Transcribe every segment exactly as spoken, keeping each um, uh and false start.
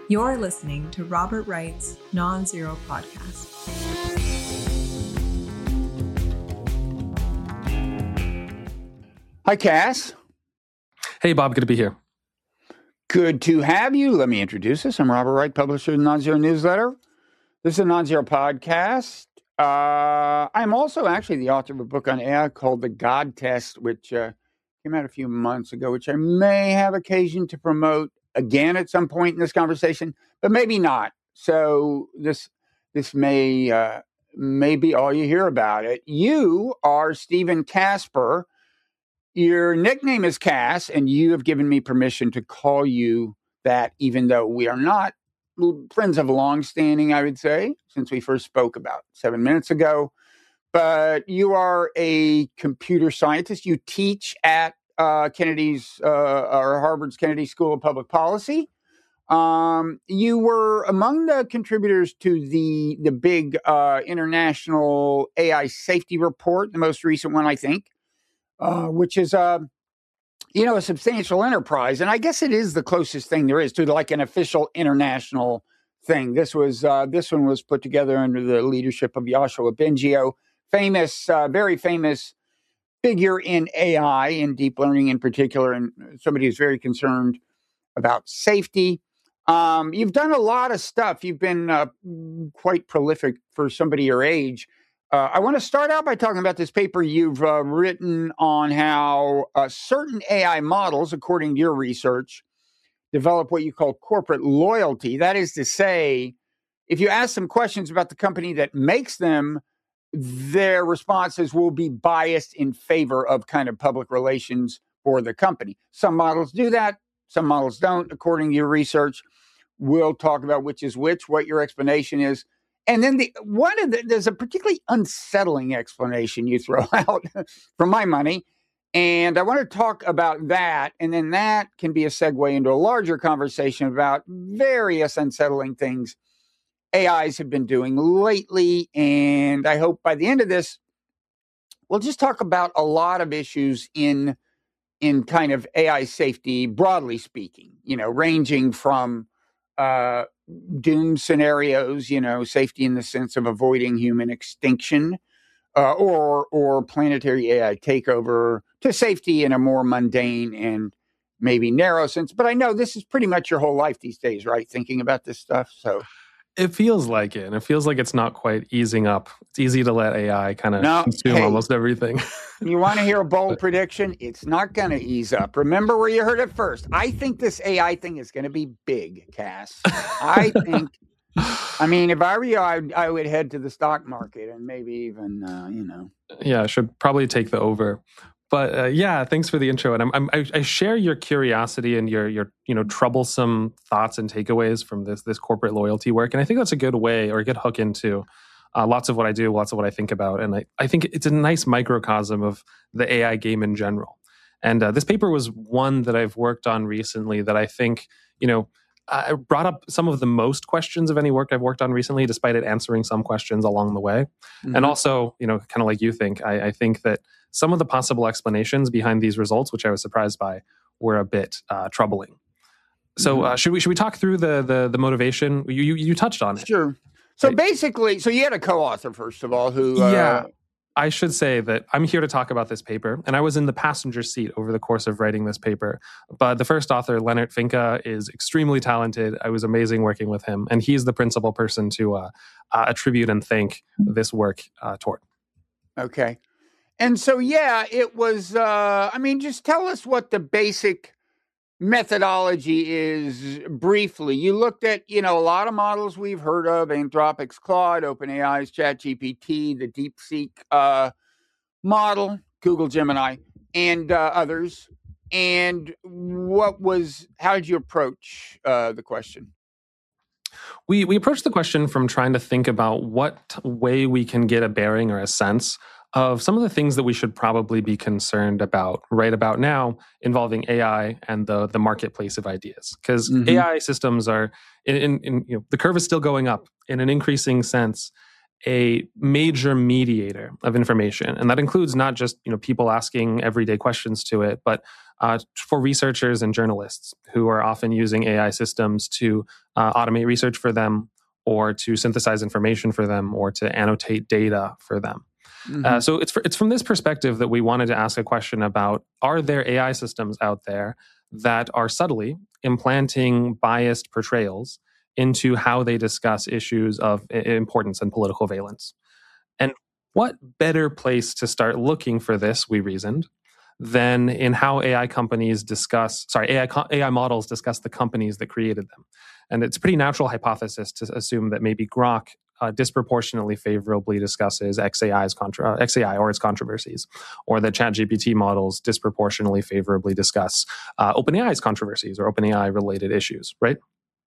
You're listening to Robert Wright's Non-Zero Podcast. Hi, Cass. Hey, Bob. Good to be here. Good to have you. Let me introduce us. I'm Robert Wright, publisher of the Non-Zero Newsletter. This is a Non-Zero Podcast. Uh, I'm also actually the author of a book on A I called The God Test, which uh, came out a few months ago, which I may have occasion to promote again at some point in this conversation, but maybe not. So this this may uh, may be all you hear about it. You are Stephen Casper. Your nickname is Cass, and you have given me permission to call you that, even though we are not friends of long standing, I would say, since we first spoke about seven minutes ago. But you are a computer scientist. You teach at uh, Kennedy's uh, or Harvard's Kennedy School of Public Policy. Um, you were among the contributors to the the big uh, international A I safety report, the most recent one, I think, uh, which is uh, you know, a substantial enterprise. And I guess it is the closest thing there is to like an official international thing. This was uh, this one was put together under the leadership of Yoshua Bengio, famous, uh, very famous figure in A I and deep learning in particular, and somebody who's very concerned about safety. Um, you've done a lot of stuff. You've been uh, quite prolific for somebody your age. Uh, I want to start out by talking about this paper you've uh, written on how uh, certain A I models, according to your research, develop what you call corporate loyalty. That is to say, if you ask them questions about the company that makes them, their responses will be biased in favor of kind of public relations for the company. Some models do that. Some models don't, according to your research. We'll talk about which is which, what your explanation is. And then the one of the, there's a particularly unsettling explanation you throw out for my money. And I want to talk about that. And then that can be a segue into a larger conversation about various unsettling things A Is have been doing lately. And I hope by the end of this, we'll just talk about a lot of issues in, in kind of A I safety, broadly speaking, you know, ranging from uh, doom scenarios, you know, safety in the sense of avoiding human extinction, uh, or or planetary A I takeover, to safety in a more mundane and maybe narrow sense. But I know this is pretty much your whole life these days, right? Thinking about this stuff. So it feels like it, and it feels like it's not quite easing up. It's easy to let A I kind of no, consume hey, almost everything. You want to hear a bold prediction? It's not going to ease up. Remember where you heard it first. I think this A I thing is going to be big, Cass. I think, I mean, if I were you, I, I would head to the stock market and maybe even, uh, you know. Yeah, I should probably take the over. But uh, yeah, thanks for the intro. And I'm, I'm, I, I share your curiosity and your, your, you know, troublesome thoughts and takeaways from this, this corporate loyalty work. And I think that's a good way or a good hook into uh, lots of what I do, lots of what I think about. And I, I think it's a nice microcosm of the A I game in general. And uh, this paper was one that I've worked on recently that I think, you know, I brought up some of the most questions of any work I've worked on recently, despite it answering some questions along the way. Mm-hmm. And also, you know, kind of like you think, I, I think that some of the possible explanations behind these results, which I was surprised by, were a bit uh, troubling. So mm-hmm. uh, should we should we talk through the the, the motivation? You, you you touched on it. Sure. So right. basically, so you had a co-author, first of all, who... Uh, yeah. I should say that I'm here to talk about this paper, and I was in the passenger seat over the course of writing this paper. But the first author, Leonard Finca, is extremely talented. I was amazing working with him, and he's the principal person to uh, uh, attribute and thank this work uh, toward. Okay. And so, yeah, it was, uh, I mean, just tell us what the basic methodology is briefly. You looked at, you know, a lot of models we've heard of, Anthropic's Claude, OpenAI's ChatGPT, the DeepSeek uh, model, Google Gemini, and uh, others. And what was, how did you approach uh, the question? We we approached the question from trying to think about what way we can get a bearing or a sense of some of the things that we should probably be concerned about right about now involving A I and the the marketplace of ideas. Because mm-hmm. A I systems are, in, in, in you know, the curve is still going up in an increasing sense. a major mediator of information. And that includes not just, you know, people asking everyday questions to it, but uh, for researchers and journalists who are often using A I systems to uh, automate research for them, or to synthesize information for them, or to annotate data for them. Mm-hmm. Uh, so it's for, it's from this perspective that we wanted to ask a question about, are there A I systems out there that are subtly implanting biased portrayals into how they discuss issues of importance and political valence? And what better place to start looking for this, we reasoned, than in how A I companies discuss, sorry, A I, A I models discuss the companies that created them. And it's a pretty natural hypothesis to assume that maybe Grok uh, disproportionately favorably discusses X A I's contra- uh, X A I or its controversies, or that ChatGPT models disproportionately favorably discuss uh, OpenAI's controversies or OpenAI related issues, right?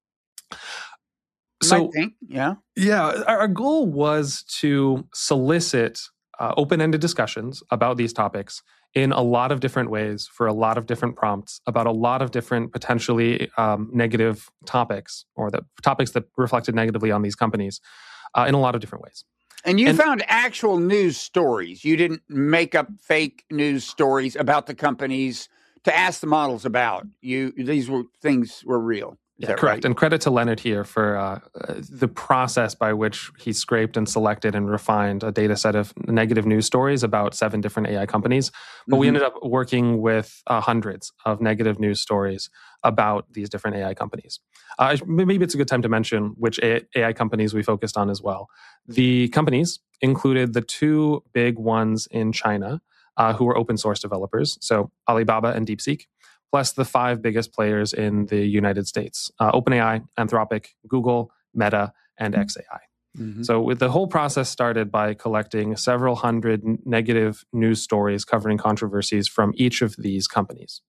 So, think, yeah. Yeah, our, our goal was to solicit uh, open-ended discussions about these topics in a lot of different ways for a lot of different prompts about a lot of different potentially um, negative topics, or the topics that reflected negatively on these companies uh, in a lot of different ways. And you and, found actual news stories. You didn't make up fake news stories about the companies to ask the models about. You these were things were real. Yeah, correct. Right? And credit to Leonard here for uh, the process by which he scraped and selected and refined a data set of negative news stories about seven different A I companies. But mm-hmm. we ended up working with uh, hundreds of negative news stories about these different A I companies. Uh, maybe it's a good time to mention which A I companies we focused on as well. The companies included the two big ones in China uh, who were open source developers, so Alibaba and DeepSeek, plus the five biggest players in the United States, uh, OpenAI, Anthropic, Google, Meta, and X A I. Mm-hmm. So with the whole process started by collecting several hundred n- negative news stories covering controversies from each of these companies.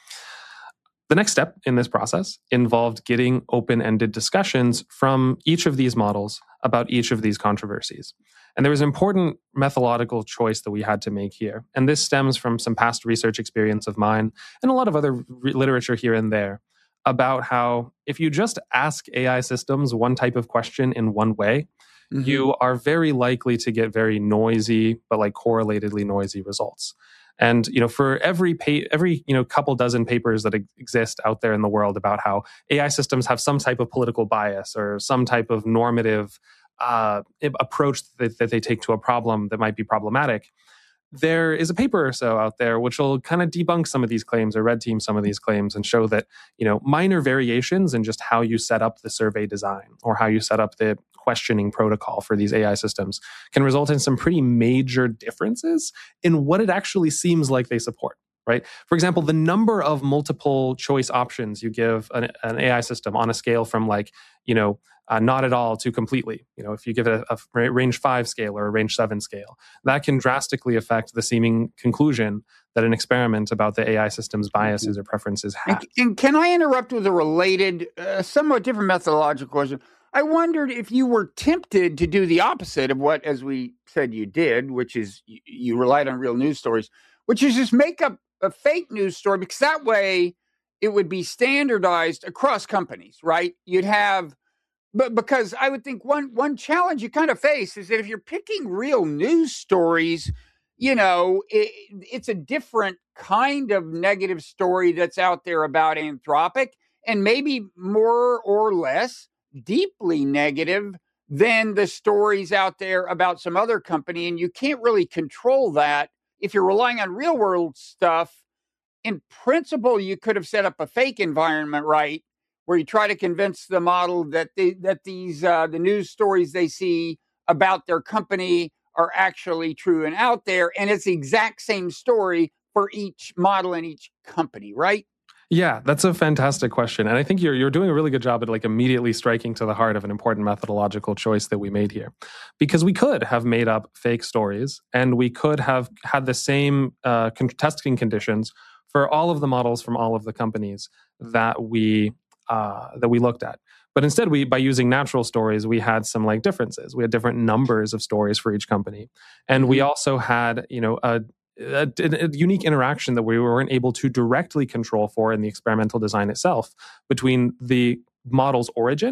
The next step in this process involved getting open-ended discussions from each of these models about each of these controversies. And there was an important methodological choice that we had to make here. And this stems from some past research experience of mine and a lot of other re- literature here and there about how if you just ask A I systems one type of question in one way, mm-hmm. you are very likely to get very noisy, but like correlatedly noisy results. And you know, for every pa- every you know couple dozen papers that exist out there in the world about how A I systems have some type of political bias or some type of normative uh, approach that, that they take to a problem that might be problematic, there is a paper or so out there which will kind of debunk some of these claims or red team some of these claims and show that you know minor variations in just how you set up the survey design or how you set up the questioning protocol for these A I systems can result in some pretty major differences in what it actually seems like they support, right? For example, the number of multiple choice options you give an, an A I system on a scale from like, you know, uh, not at all to completely. You know, if you give it a, a range five scale or a range seven scale, that can drastically affect the seeming conclusion that an experiment about the A I system's biases or preferences has. And, and can I interrupt with a related, uh, somewhat different methodological question? I wondered if you were tempted to do the opposite of what, as we said, you did, which is you, you relied on real news stories, which is just make up a fake news story, because that way it would be standardized across companies, right? You'd have, but because I would think one one challenge you kind of face is that if you're picking real news stories, you know, it, it's a different kind of negative story that's out there about Anthropic, and maybe more or less deeply negative than the stories out there about some other company. And you can't really control that if you're relying on real world stuff. In principle, you could have set up a fake environment, right, where you try to convince the model that they, that these uh, the news stories they see about their company are actually true and out there, and it's the exact same story for each model and each company, right? Yeah, that's a fantastic question. And I think you're you're doing a really good job at like immediately striking to the heart of an important methodological choice that we made here. Because we could have made up fake stories and we could have had the same uh, testing conditions for all of the models from all of the companies that we uh, that we looked at. But instead, we by using natural stories, we had some like differences. We had different numbers of stories for each company. And we also had, you know, a A, a unique interaction that we weren't able to directly control for in the experimental design itself between the model's origin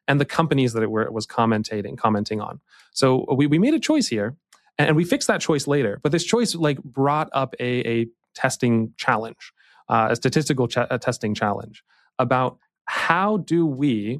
and the companies that it, were, it was commentating, commenting on. So we, we made a choice here, and we fixed that choice later. But this choice like brought up a, a testing challenge, uh, a statistical ch- a testing challenge about how do we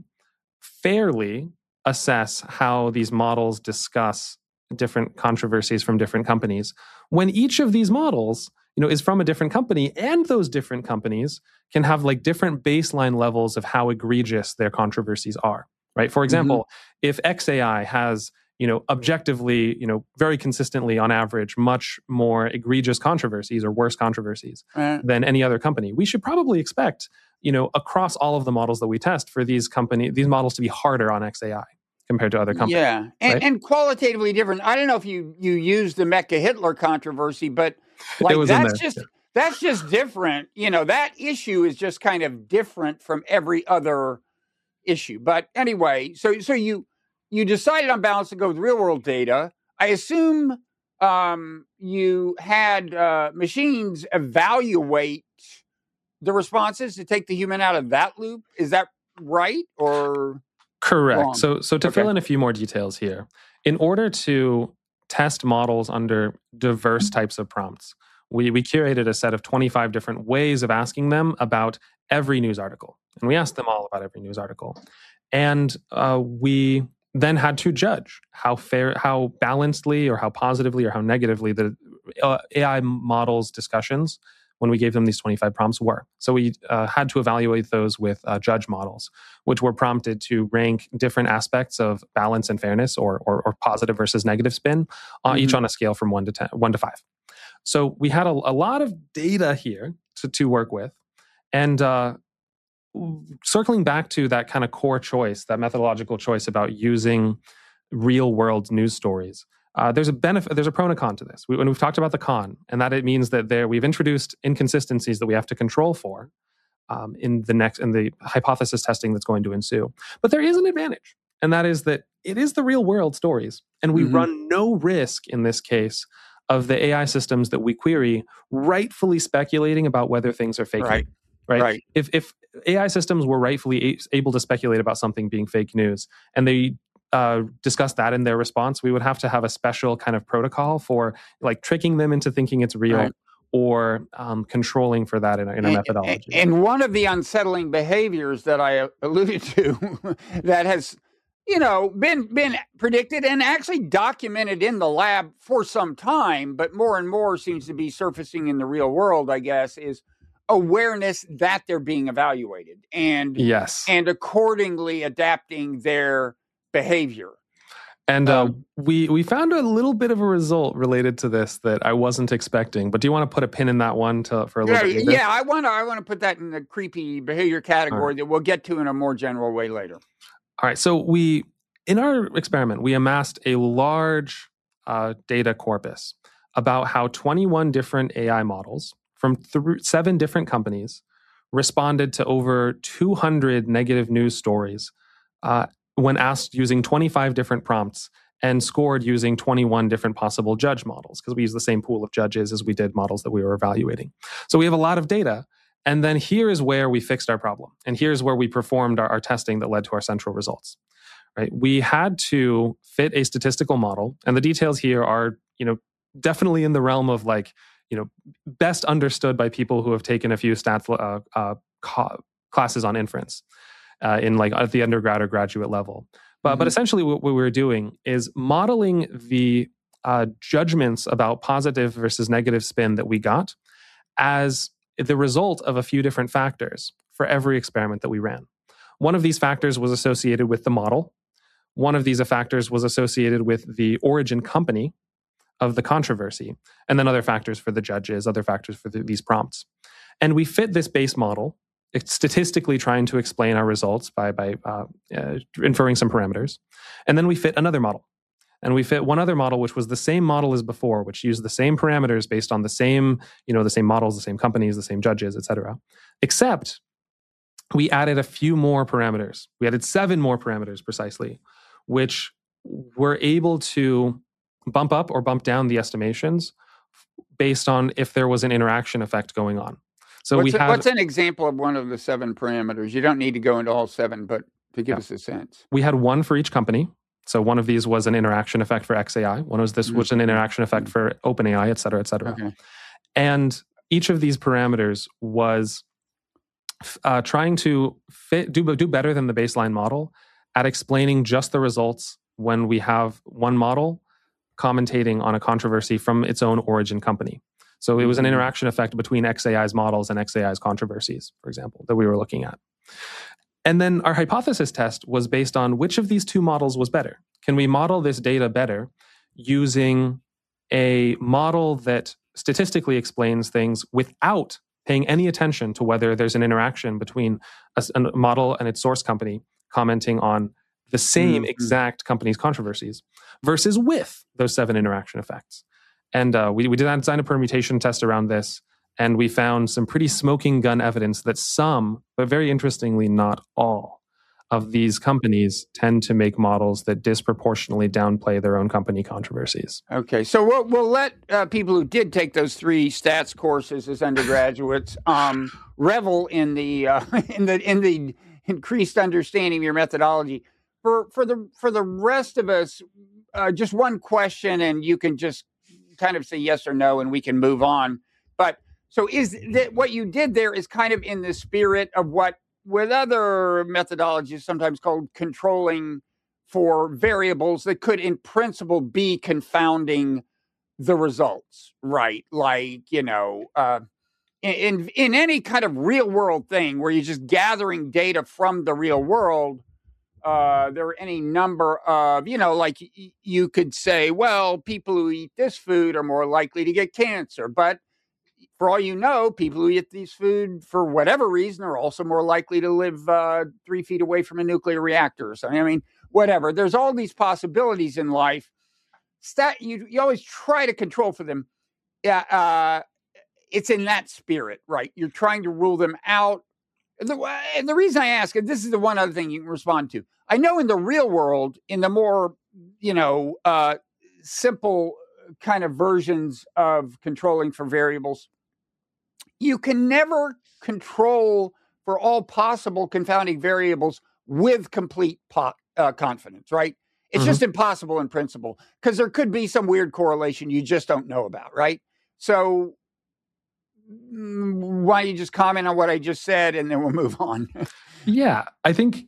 fairly assess how these models discuss different controversies from different companies when each of these models, you know, is from a different company, and those different companies can have like different baseline levels of how egregious their controversies are, right? For example, mm-hmm. if X A I has, you know, objectively, you know, very consistently on average, much more egregious controversies or worse controversies uh, than any other company, we should probably expect, you know, across all of the models that we test for these company, these models to be harder on X A I compared to other companies. Yeah, and, right? and qualitatively different. I don't know if you you used the Mecca Hitler controversy, but like that's just yeah. that's just different. You know, that issue is just kind of different from every other issue. But anyway, so so you you decided on balance to go with real world data. I assume um, you had uh, machines evaluate the responses to take the human out of that loop. Is that right or? Correct. Wrong. So, so to okay. fill in a few more details here, in order to test models under diverse types of prompts, we, we curated a set of twenty-five different ways of asking them about every news article. And we asked them all about every news article. And uh, we then had to judge how fair, how balancedly or how positively or how negatively the uh, A I models' discussions when we gave them these twenty-five prompts were. So we uh, had to evaluate those with uh, judge models, which were prompted to rank different aspects of balance and fairness, or or, or positive versus negative spin, uh, mm-hmm. each on a scale from one to ten, one to five. So we had a, a lot of data here to, to work with, and uh, circling back to that kind of core choice, that methodological choice about using real world news stories. Uh, there's a benefit. There's a pro and a con to this. We, when we've talked about the con, and that it means that there we've introduced inconsistencies that we have to control for um, in the next in the hypothesis testing that's going to ensue. But there is an advantage, and that is that it is the real world stories, and we mm-hmm. run no risk in this case of the A I systems that we query rightfully speculating about whether things are fake. Right. Right. right. If if A I systems were rightfully a- able to speculate about something being fake news, and they Uh, discuss that in their response, we would have to have a special kind of protocol for like tricking them into thinking it's real, right. or um, controlling for that in a, in a and, methodology. And one of the unsettling behaviors that I alluded to that has, you know, been been predicted and actually documented in the lab for some time, but more and more seems to be surfacing in the real world, I guess, is awareness that they're being evaluated and yes, and accordingly adapting their behavior. And uh, um, we we found a little bit of a result related to this that I wasn't expecting. But do you want to put a pin in that one to, for a little yeah, bit later? Yeah, I want to I want to put that in the creepy behavior category right. that we'll get to in a more general way later. All right. So we in our experiment we amassed a large uh, data corpus about how twenty-one different A I models from th- seven different companies responded to over two hundred negative news stories Uh, when asked using twenty-five different prompts and scored using twenty-one different possible judge models, because we use the same pool of judges as we did models that we were evaluating. So we have a lot of data. And then here is where we fixed our problem. And here's where we performed our, our testing that led to our central results. Right? We had to fit a statistical model. And the details here are, you know, definitely in the realm of like, you know, best understood by people who have taken a few stats uh, uh, co- classes on inference. Uh, in like at the undergrad or graduate level. But mm-hmm. but essentially what, what we were doing is modeling the uh, judgments about positive versus negative spin that we got as the result of a few different factors for every experiment that we ran. One of these factors was associated with the model. One of these factors was associated with the origin company of the controversy, and then other factors for the judges, other factors for the, these prompts. And we fit this base model, statistically trying to explain our results by, by uh, uh, inferring some parameters. And then we fit another model. And we fit one other model, which was the same model as before, which used the same parameters based on the same, you know, the same models, the same companies, the same judges, et cetera. Except we added a few more parameters. We added seven more parameters precisely, which were able to bump up or bump down the estimations based on if there was an interaction effect going on. So what's, we a, had, what's an example of one of the seven parameters? You don't need to go into all seven, but to give Yeah. us a sense. We had one for each company. So one of these was an interaction effect for X A I. One was this was an interaction effect for OpenAI, et cetera, et cetera. Okay. And each of these parameters was uh, trying to fit, do, do better than the baseline model at explaining just the results when we have one model commentating on a controversy from its own origin company. So it was an interaction effect between X A I's models and X A I's controversies, for example, that we were looking at. And then our hypothesis test was based on which of these two models was better. Can we model this data better using a model that statistically explains things without paying any attention to whether there's an interaction between a, a model and its source company commenting on the same Mm-hmm. exact company's controversies versus with those seven interaction effects? And uh, we, we did design a permutation test around this, and we found some pretty smoking gun evidence that some, but very interestingly, not all, of these companies tend to make models that disproportionately downplay their own company controversies. Okay, so we'll, we'll let uh, people who did take those three stats courses as undergraduates um, revel in the uh, in the in the increased understanding of your methodology. For for the for the rest of us, uh, just one question, and you can just kind of say yes or no, and we can move on. But so is that what you did there is kind of in the spirit of what with other methodologies sometimes called controlling for variables that could in principle be confounding the results, right? Like, you know, uh, in, in any kind of real world thing where you're just gathering data from the real world, uh, there are any number of, you know, like y- you could say, well, people who eat this food are more likely to get cancer, but for all you know, people who eat these food for whatever reason are also more likely to live uh, three feet away from a nuclear reactor or something. I mean, whatever. There's all these possibilities in life. Stat, you, you always try to control for them. Yeah, uh, it's in that spirit, right? You're trying to rule them out. And the, and the reason I ask, and this is the one other thing you can respond to. I know in the real world, in the more, you know, uh, simple kind of versions of controlling for variables, you can never control for all possible confounding variables with complete po- uh, confidence, right? It's Mm-hmm. just impossible in principle because there could be some weird correlation you just don't know about, right? So why don't you just comment on what I just said and then we'll move on? Yeah, I think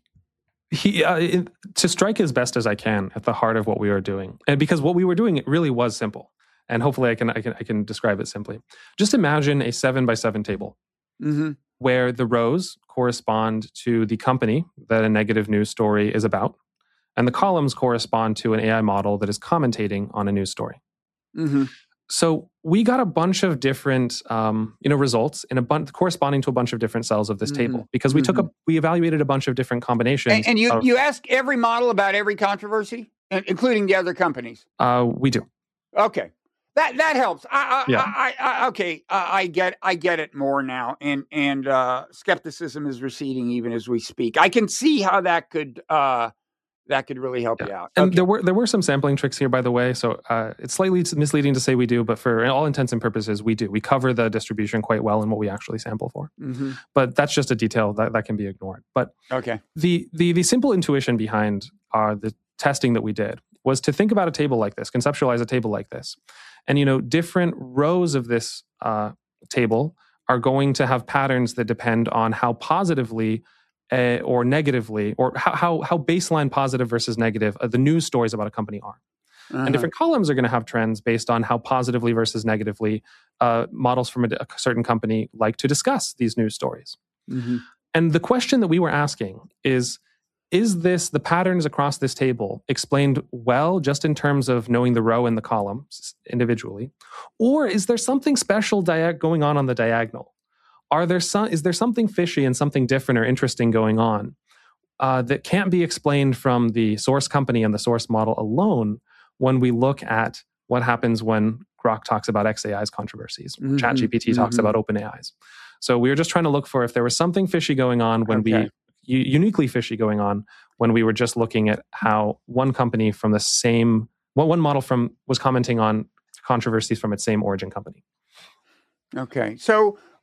he uh, it, to strike as best as I can at the heart of what we were doing, and because what we were doing it really was simple, and hopefully I can I can I can describe it simply. Just imagine a seven by seven table Mm-hmm. where the rows correspond to the company that a negative news story is about, and the columns correspond to an A I model that is commentating on a news story. Mm-hmm. So we got a bunch of different, um, you know, results in a bunch corresponding to a bunch of different cells of this Mm-hmm. table because we took a we evaluated a bunch of different combinations. And, and you of, you ask every model about every controversy, including the other companies. uh, we do. Okay, that that helps. I, I, Yeah. I, I okay, I, I get I get it more now, and and uh, skepticism is receding even as we speak. I can see how that could uh, that could really help Yeah. you out. And Okay. there were there were some sampling tricks here, by the way. So uh, it's slightly misleading to say we do, but for all intents and purposes, we do. We cover the distribution quite well in what we actually sample for. Mm-hmm. But that's just a detail that, that can be ignored. But Okay. the the the simple intuition behind uh, the testing that we did was to think about a table like this, conceptualize a table like this, and you know, different rows of this uh, table are going to have patterns that depend on how positively uh, or negatively, or how, how how baseline positive versus negative uh, the news stories about a company are. Uh-huh. And different columns are going to have trends based on how positively versus negatively uh, models from a, a certain company like to discuss these news stories. Mm-hmm. And the question that we were asking is, is this, the patterns across this table explained well just in terms of knowing the row and the columns individually? Or is there something special dia- going on on the diagonal? Are there some, is there something fishy and something different or interesting going on uh, that can't be explained from the source company and the source model alone when we look at what happens when Grok talks about X A I's controversies, Mhm, ChatGPT talks mhm. about OpenAI's? So we were just trying to look for if there was something fishy going on when Okay. we, u- uniquely fishy going on when we were just looking at how one company from the same, well, one model from was commenting on controversies from its same origin company. Okay. So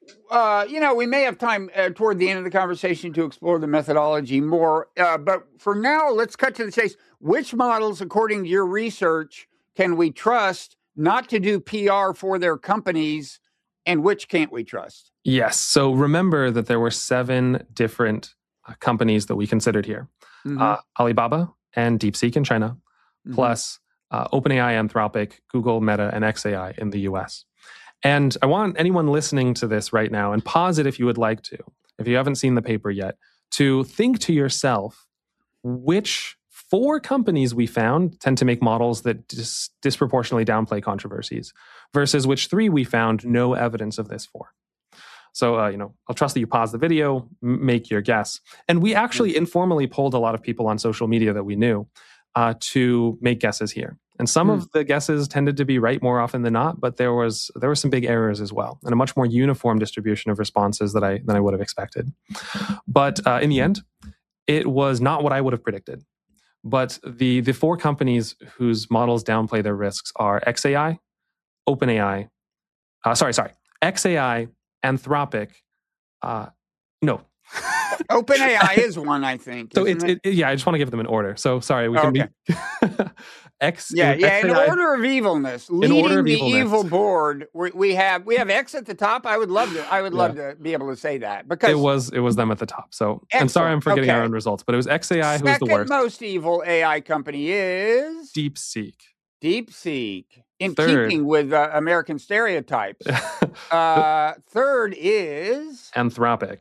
uh, you know, we may have time uh, toward the end of the conversation to explore the methodology more. Uh, but for now, let's cut to the chase. Which models, according to your research, can we trust not to do P R for their companies, and which can't we trust? Yes. So remember that there were seven different uh, companies that we considered here. Mm-hmm. Uh, Alibaba and DeepSeek in China, mm-hmm. plus uh, OpenAI, Anthropic, Google, Meta, and X A I in the U S. And I want anyone listening to this right now, and pause it if you would like to, if you haven't seen the paper yet, to think to yourself, which four companies we found tend to make models that dis- disproportionately downplay controversies, versus which three we found no evidence of this for. So, uh, you know, I'll trust that you pause the video, m- make your guess. And we actually mm-hmm. informally polled a lot of people on social media that we knew uh, to make guesses here. And some mm-hmm. of the guesses tended to be right more often than not, but there was there were some big errors as well, and a much more uniform distribution of responses that I than I would have expected. But uh, in the end, it was not what I would have predicted. But the the four companies whose models downplay their risks are X A I, OpenAI, uh, sorry, sorry, X A I, Anthropic, uh, no. OpenAI is one, I think. So it's it? It, yeah, I just want to give them in order. So sorry, we oh, can okay. be X. Yeah, yeah. X A I, in order of evilness, in leading order of the evilness. evil board. We, we have we have X at the top. I would love to. I would love yeah. to be able to say that because it was it was them at the top. So excellent. I'm sorry, I'm forgetting okay. our own results, but it was X A I who Second was the worst. most evil A I company is DeepSeek. DeepSeek. In third. keeping with uh, American stereotypes. uh, third is Anthropic.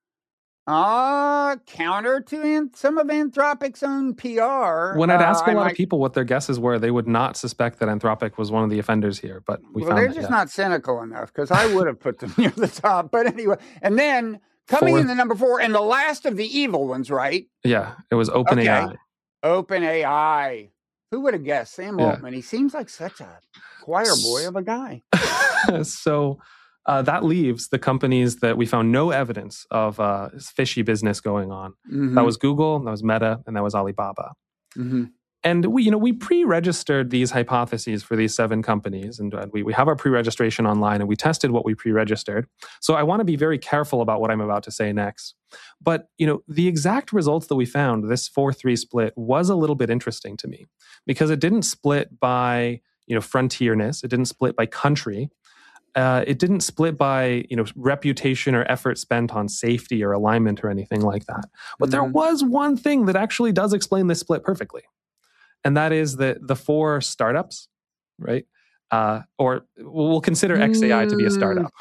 Uh, counter to an- some of Anthropic's own P R. When I'd ask uh, a lot might... of people what their guesses were, they would not suspect that Anthropic was one of the offenders here, but we well, found they're that, just yeah. not cynical enough, because I would have put them near the top. But anyway, and then coming Fourth. in the number four, and the last of the evil ones, right? Yeah, it was OpenAI. Okay. OpenAI. Who would have guessed? Sam Yeah. Altman. He seems like such a choir boy of a guy. so uh, that leaves the companies that we found no evidence of uh, fishy business going on. Mm-hmm. That was Google, that was Meta, and that was Alibaba. Mm-hmm. And we, you know, we pre-registered these hypotheses for these seven companies, and we, we have our pre-registration online, and we tested what we pre-registered. So I want to be very careful about what I'm about to say next. But, you know, the exact results that we found, this four three split, was a little bit interesting to me because it didn't split by, you know, frontierness. It didn't split by country. Uh, it didn't split by, you know, reputation or effort spent on safety or alignment or anything like that. But mm-hmm. there was one thing that actually does explain this split perfectly. And that is that the four startups, right? Uh, or we'll consider X A I to be a startup.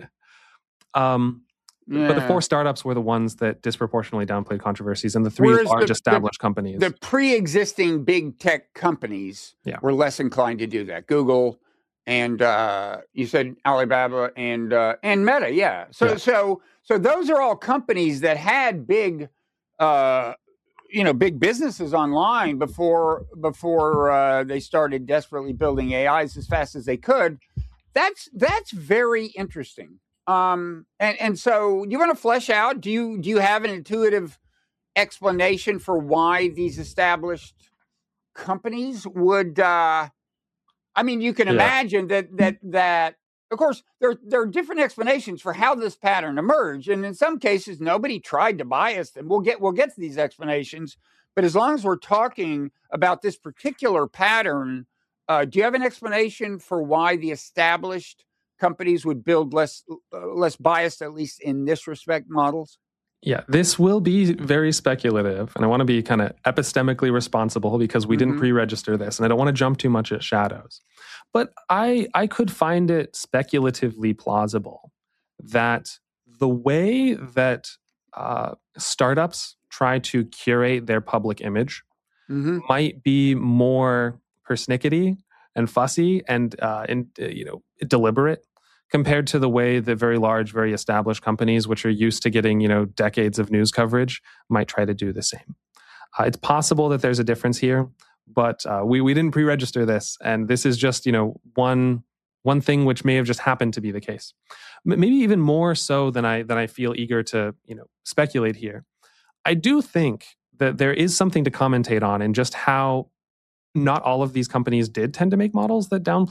um, yeah. But the four startups were the ones that disproportionately downplayed controversies, and the three Whereas large the, established the, companies. The pre-existing big tech companies yeah. were less inclined to do that. Google and uh, you said Alibaba and uh, and Meta, yeah. So yeah. so so those are all companies that had big. Uh, you know, big businesses online before before uh, they started desperately building A Is as fast as they could. That's that's very interesting. Um, and and so, you want to flesh out? Do you do you have an intuitive explanation for why these established companies would? Uh, I mean, you can yeah. imagine that that that. Of course, there, there are different explanations for how this pattern emerged, and in some cases, nobody tried to bias them. We'll get we'll get to these explanations, but as long as we're talking about this particular pattern, uh, do you have an explanation for why the established companies would build less uh, less biased, at least in this respect, models? Yeah, this will be very speculative, and I want to be kind of epistemically responsible because we mm-hmm. didn't pre-register this, and I don't want to jump too much at shadows. But I I could find it speculatively plausible that the way that uh, startups try to curate their public image mm-hmm. might be more persnickety and fussy and uh, and uh, you know deliberate compared to the way that very large, very established companies, which are used to getting, you know, decades of news coverage, might try to do the same. Uh, it's possible that there's a difference here, but uh, we we didn't pre-register this, and this is just, you know, one one thing which may have just happened to be the case. M- maybe even more so than I than I feel eager to, you know, speculate here. I do think that there is something to commentate on in just how not all of these companies did tend to make models that downplayed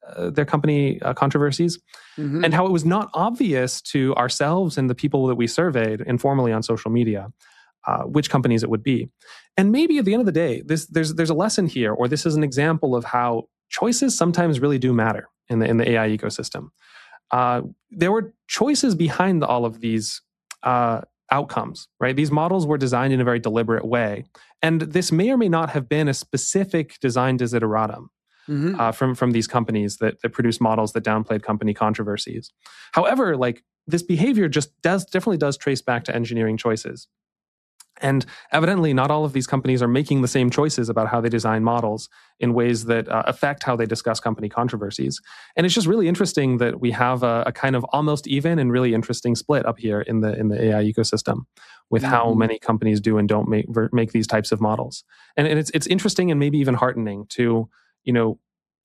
uh, their company uh, controversies, Mm-hmm. and how it was not obvious to ourselves and the people that we surveyed informally on social media uh, which companies it would be. And maybe at the end of the day, this there's there's a lesson here, or this is an example of how choices sometimes really do matter in the in the A I ecosystem. Uh, there were choices behind all of these uh, outcomes, right? These models were designed in a very deliberate way. And this may or may not have been a specific design desideratum Mm-hmm. uh, from, from these companies that, that produce models that downplayed company controversies. However, like this behavior just does definitely does trace back to engineering choices. And evidently, not all of these companies are making the same choices about how they design models in ways that uh, affect how they discuss company controversies. And it's just really interesting that we have a, a kind of almost even and really interesting split up here in the in the A I ecosystem, with mm-hmm. how many companies do and don't make make these types of models. And, and it's it's interesting and maybe even heartening to, you know,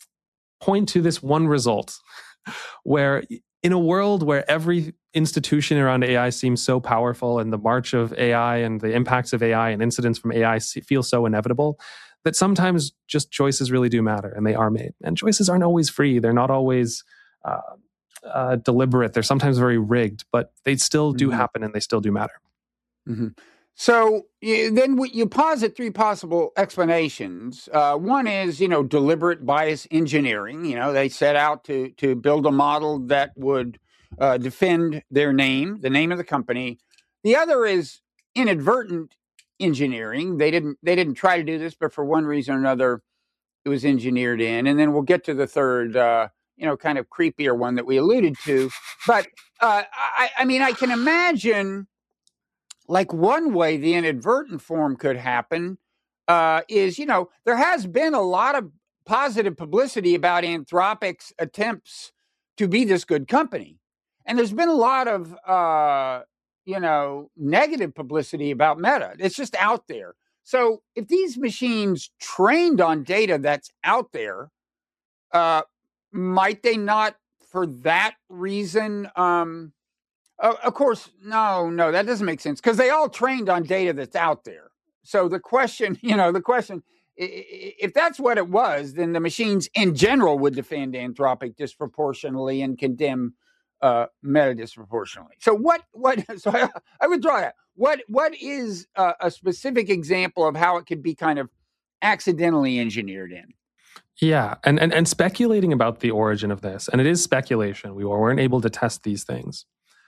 point to this one result where, in a world where every institution around A I seems so powerful, and the march of A I and the impacts of A I and incidents from A I feel so inevitable, that sometimes just choices really do matter, and they are made. And choices aren't always free. They're not always uh, uh, deliberate. They're sometimes very rigged, but they still do mm-hmm. happen, and they still do matter. Mm-hmm. So you, then we, you posit three possible explanations. Uh, one is, you know, deliberate bias engineering. You know, they set out to to build a model that would uh, defend their name, the name of the company. The other is inadvertent engineering. They didn't they didn't try to do this, but for one reason or another, it was engineered in. And then we'll get to the third, uh, you know, kind of creepier one that we alluded to. But uh, I, I mean, I can imagine. Like one way the inadvertent form could happen uh, is, you know, there has been a lot of positive publicity about Anthropic's attempts to be this good company. And there's been a lot of, uh, you know, negative publicity about Meta. It's just out there. So if these machines trained on data that's out there, uh, might they not, for that reason, um, Uh, of course, no, no, that doesn't make sense because they all trained on data that's out there. So the question, you know, the question, if that's what it was, then the machines in general would defend Anthropic disproportionately and condemn uh, Meta disproportionately. So what, what, so I, I withdraw that. What, what is a, a specific example of how it could be kind of accidentally engineered in? Yeah, and, and, and speculating about the origin of this, and it is speculation, we weren't able to test these things,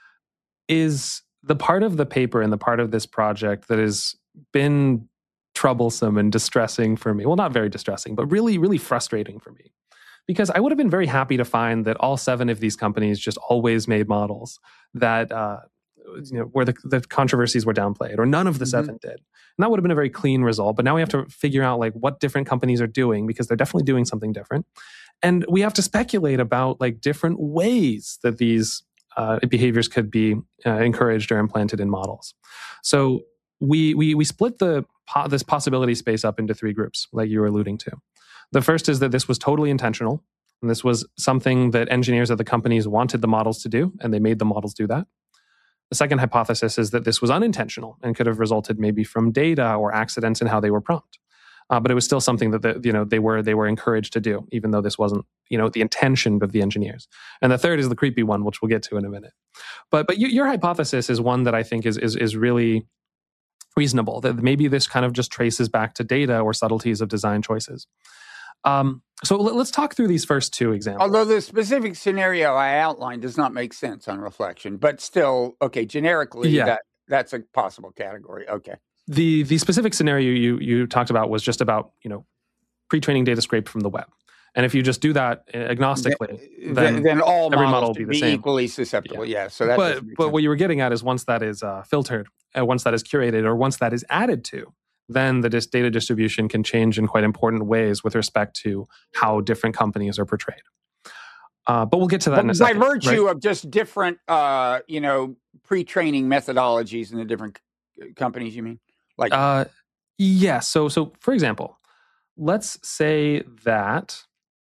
is the part of the paper and the part of this project that has been troublesome and distressing for me. Well, not very distressing, but really, really frustrating for me. Because I would have been very happy to find that all seven of these companies just always made models that, uh, you know, where the, the controversies were downplayed, or none of the mm-hmm. seven did. And that would have been a very clean result. But now we have to figure out like what different companies are doing, because they're definitely doing something different. And we have to speculate about like different ways that these Uh, behaviors could be uh, encouraged or implanted in models. So we we we split the po- this possibility space up into three groups, like you were alluding to. The first is that this was totally intentional, and this was something that engineers at the companies wanted the models to do, and they made the models do that. The second hypothesis is that this was unintentional and could have resulted maybe from data or accidents in how they were prompt. Uh, but it was still something that the, you know they were they were encouraged to do, even though this wasn't you know the intention of the engineers. And the third is the creepy one, which we'll get to in a minute. But but you, your hypothesis is one that I think is is is really reasonable. That maybe this kind of just traces back to data or subtleties of design choices. Um, so let, let's talk through these first two examples. Although the specific scenario I outlined does not make sense on reflection, but still, okay, generically, yeah. that that's a possible category. Okay. The the specific scenario you you talked about was just about, you know, pre-training data scraped from the web. And if you just do that agnostically, then, then, then all every models model will be the be same. equally susceptible. Yeah. yeah so that but but sense. What you were getting at is once that is uh, filtered, uh, once that is curated, or once that is added to, then the dis- data distribution can change in quite important ways with respect to how different companies are portrayed. Uh, but we'll get to that but in a by second. By virtue right? of just different, uh, you know, pre-training methodologies in the different c- companies, you mean? Like, uh, yeah. So, so for example, let's say that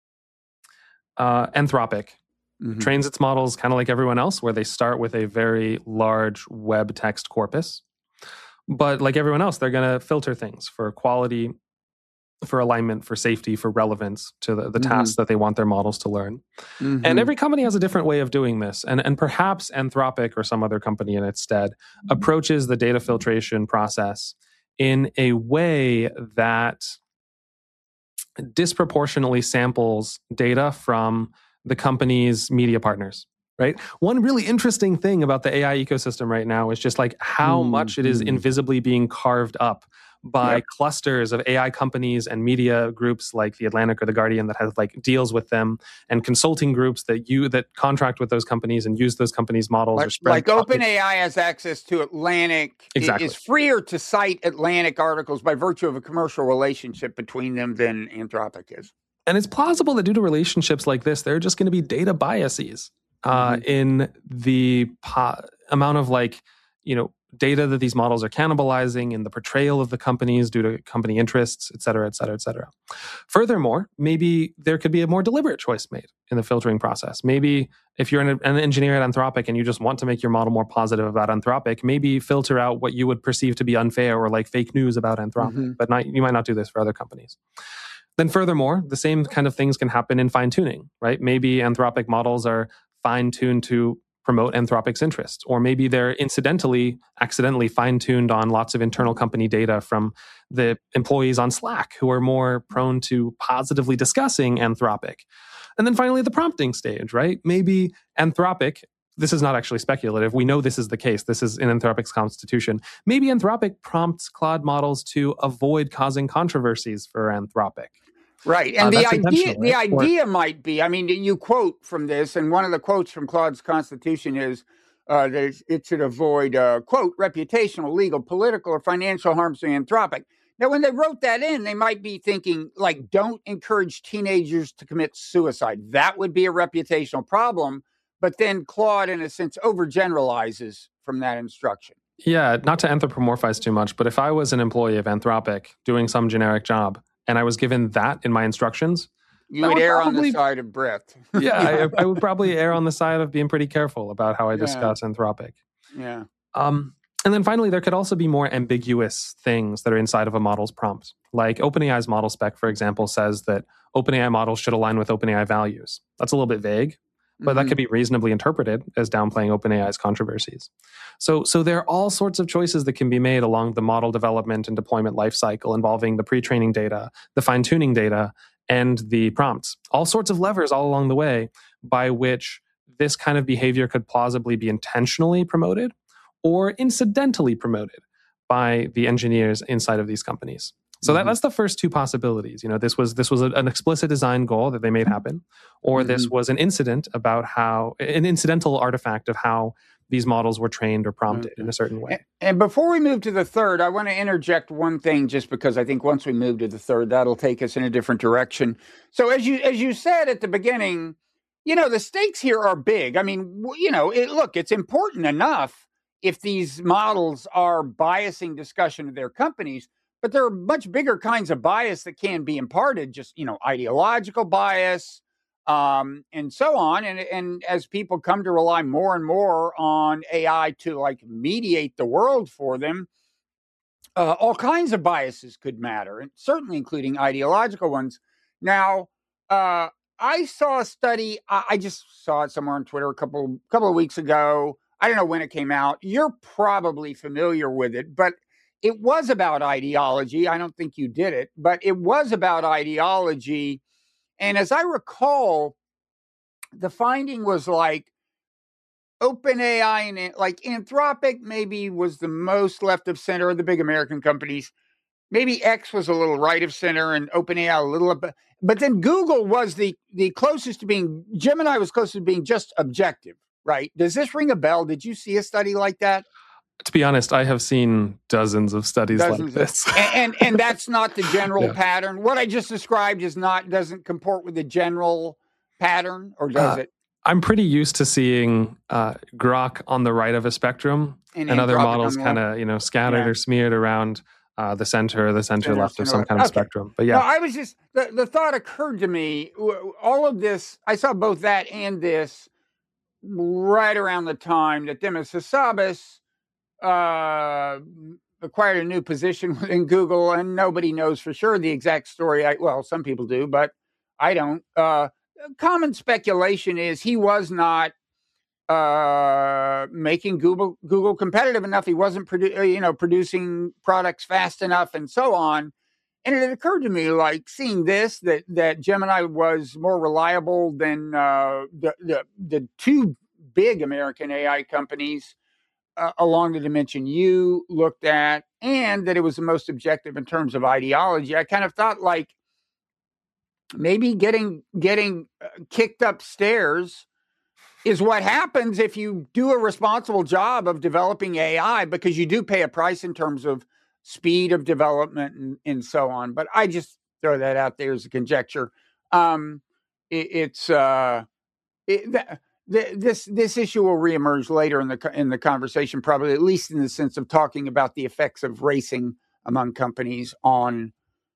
uh, Anthropic mm-hmm. trains its models kind of like everyone else, where they start with a very large web text corpus. But like everyone else, they're going to filter things for quality, for alignment, for safety, for relevance to the, the Mhm. tasks that they want their models to learn. Mhm. And every company has a different way of doing this. And, and perhaps Anthropic or some other company in its stead approaches the data filtration process in a way that disproportionately samples data from the company's media partners, right? One really interesting thing about the A I ecosystem right now is just like how much it is Mhm. invisibly being carved up by Yep. clusters of A I companies and media groups like The Atlantic or The Guardian that have like deals with them, and consulting groups that you that contract with those companies and use those companies' models or Like, spread. like OpenAI has access to Atlantic, i- Exactly. is freer to cite Atlantic articles by virtue of a commercial relationship between them than Anthropic is. And it's plausible that due to relationships like this, there are just going to be data biases uh, Mhm. in the po- amount of like, you know, data that these models are cannibalizing, in the portrayal of the companies due to company interests, et cetera, et cetera, et cetera. Furthermore, maybe there could be a more deliberate choice made in the filtering process. Maybe if you're an, an engineer at Anthropic and you just want to make your model more positive about Anthropic, maybe filter out what you would perceive to be unfair or like fake news about Anthropic. Mhm. But not, you might not do this for other companies. Then furthermore, the same kind of things can happen in fine-tuning, right? Maybe Anthropic models are fine-tuned to promote Anthropic's interests, or maybe they're incidentally, accidentally fine-tuned on lots of internal company data from the employees on Slack who are more prone to positively discussing Anthropic. And then finally, the prompting stage, right? Maybe Anthropic, this is not actually speculative. We know this is the case. This is in Anthropic's constitution. Maybe Anthropic prompts Claude models to avoid causing controversies for Anthropic. Right. Uh, And the that's idea intentional, the right? Or- idea might be, I mean, you quote from this, and one of the quotes from Claude's Constitution is uh, that it should avoid, uh, quote, reputational, legal, political, or financial harms to Anthropic. Now, when they wrote that in, they might be thinking, like, don't encourage teenagers to commit suicide. That would be a reputational problem. But then Claude, in a sense, overgeneralizes from that instruction. Yeah, not to anthropomorphize too much, but if I was an employee of Anthropic doing some generic job and I was given that in my instructions, You that would would err on probably- the side of breadth. yeah, I, I would probably err on the side of being pretty careful about how I Yeah. discuss Anthropic. Yeah. Um, and then finally, there could also be more ambiguous things that are inside of a model's prompt. Like OpenAI's model spec, for example, says that OpenAI models should align with OpenAI values. That's a little bit vague, but that Mhm. could be reasonably interpreted as downplaying OpenAI's controversies. So, so there are all sorts of choices that can be made along the model development and deployment lifecycle involving the pre-training data, the fine-tuning data, and the prompts. All sorts of levers all along the way by which this kind of behavior could plausibly be intentionally promoted or incidentally promoted by the engineers inside of these companies. So that, Mhm. that's the first two possibilities. You know, this was this was a, an explicit design goal that they made happen, or this Mhm. was an incident about how an incidental artifact of how these models were trained or prompted in a certain way. And, and before we move to the third, I want to interject one thing, just because I think once we move to the third, that'll take us in a different direction. So as you as you said at the beginning, you know, the stakes here are big. I mean, w- you know, it, look, it's important enough if these models are biasing discussion of their companies, but there are much bigger kinds of bias that can be imparted, just, you know, ideological bias, um, and so on. And, and as people come to rely more and more on A I to like mediate the world for them, uh, all kinds of biases could matter, and certainly including ideological ones. Now, uh, I saw a study. I, I just saw it somewhere on Twitter a couple couple of weeks ago. I don't know when it came out. You're probably familiar with it, but it was about ideology. I don't think you did it, but it was about ideology. And as I recall, the finding was like OpenAI and like Anthropic maybe was the most left of center of the big American companies. Maybe X was a little right of center and OpenAI a little, ab- but then Google was the the closest to being, Gemini was closest to being just objective, right? Does this ring a bell? Did you see a study like that? To be honest, I have seen dozens of studies Dozens like of- this. and, and and that's not the general Yeah. pattern. What I just described is not doesn't comport with the general pattern, or does Uh, it? I'm pretty used to seeing uh, Grok on the right of a spectrum And and other Anthropic on models the kind of, you know, scattered Yeah. or smeared around uh, the center or the center, Center, left of center some left. kind of Okay. spectrum. But No, yeah, I was just the, the thought occurred to me. w- All of this, I saw both that and this right around the time that Demis Hassabis uh, acquired a new position within Google, and nobody knows for sure the exact story. I, well, some people do, but I don't. Uh, common speculation is he was not uh, making Google Google competitive enough. He wasn't, produ- you know, producing products fast enough, and so on. And it occurred to me, like seeing this, that that Gemini was more reliable than uh, the, the the two big American A I companies uh, along the dimension you looked at, and that it was the most objective in terms of ideology. I kind of thought like maybe getting getting kicked upstairs is what happens if you do a responsible job of developing A I, because you do pay a price in terms of speed of development and, and so on. But I just throw that out there as a conjecture. Um, it, it's uh, it, th- th- this this issue will reemerge later in the in the conversation, probably, at least in the sense of talking about the effects of racing among companies on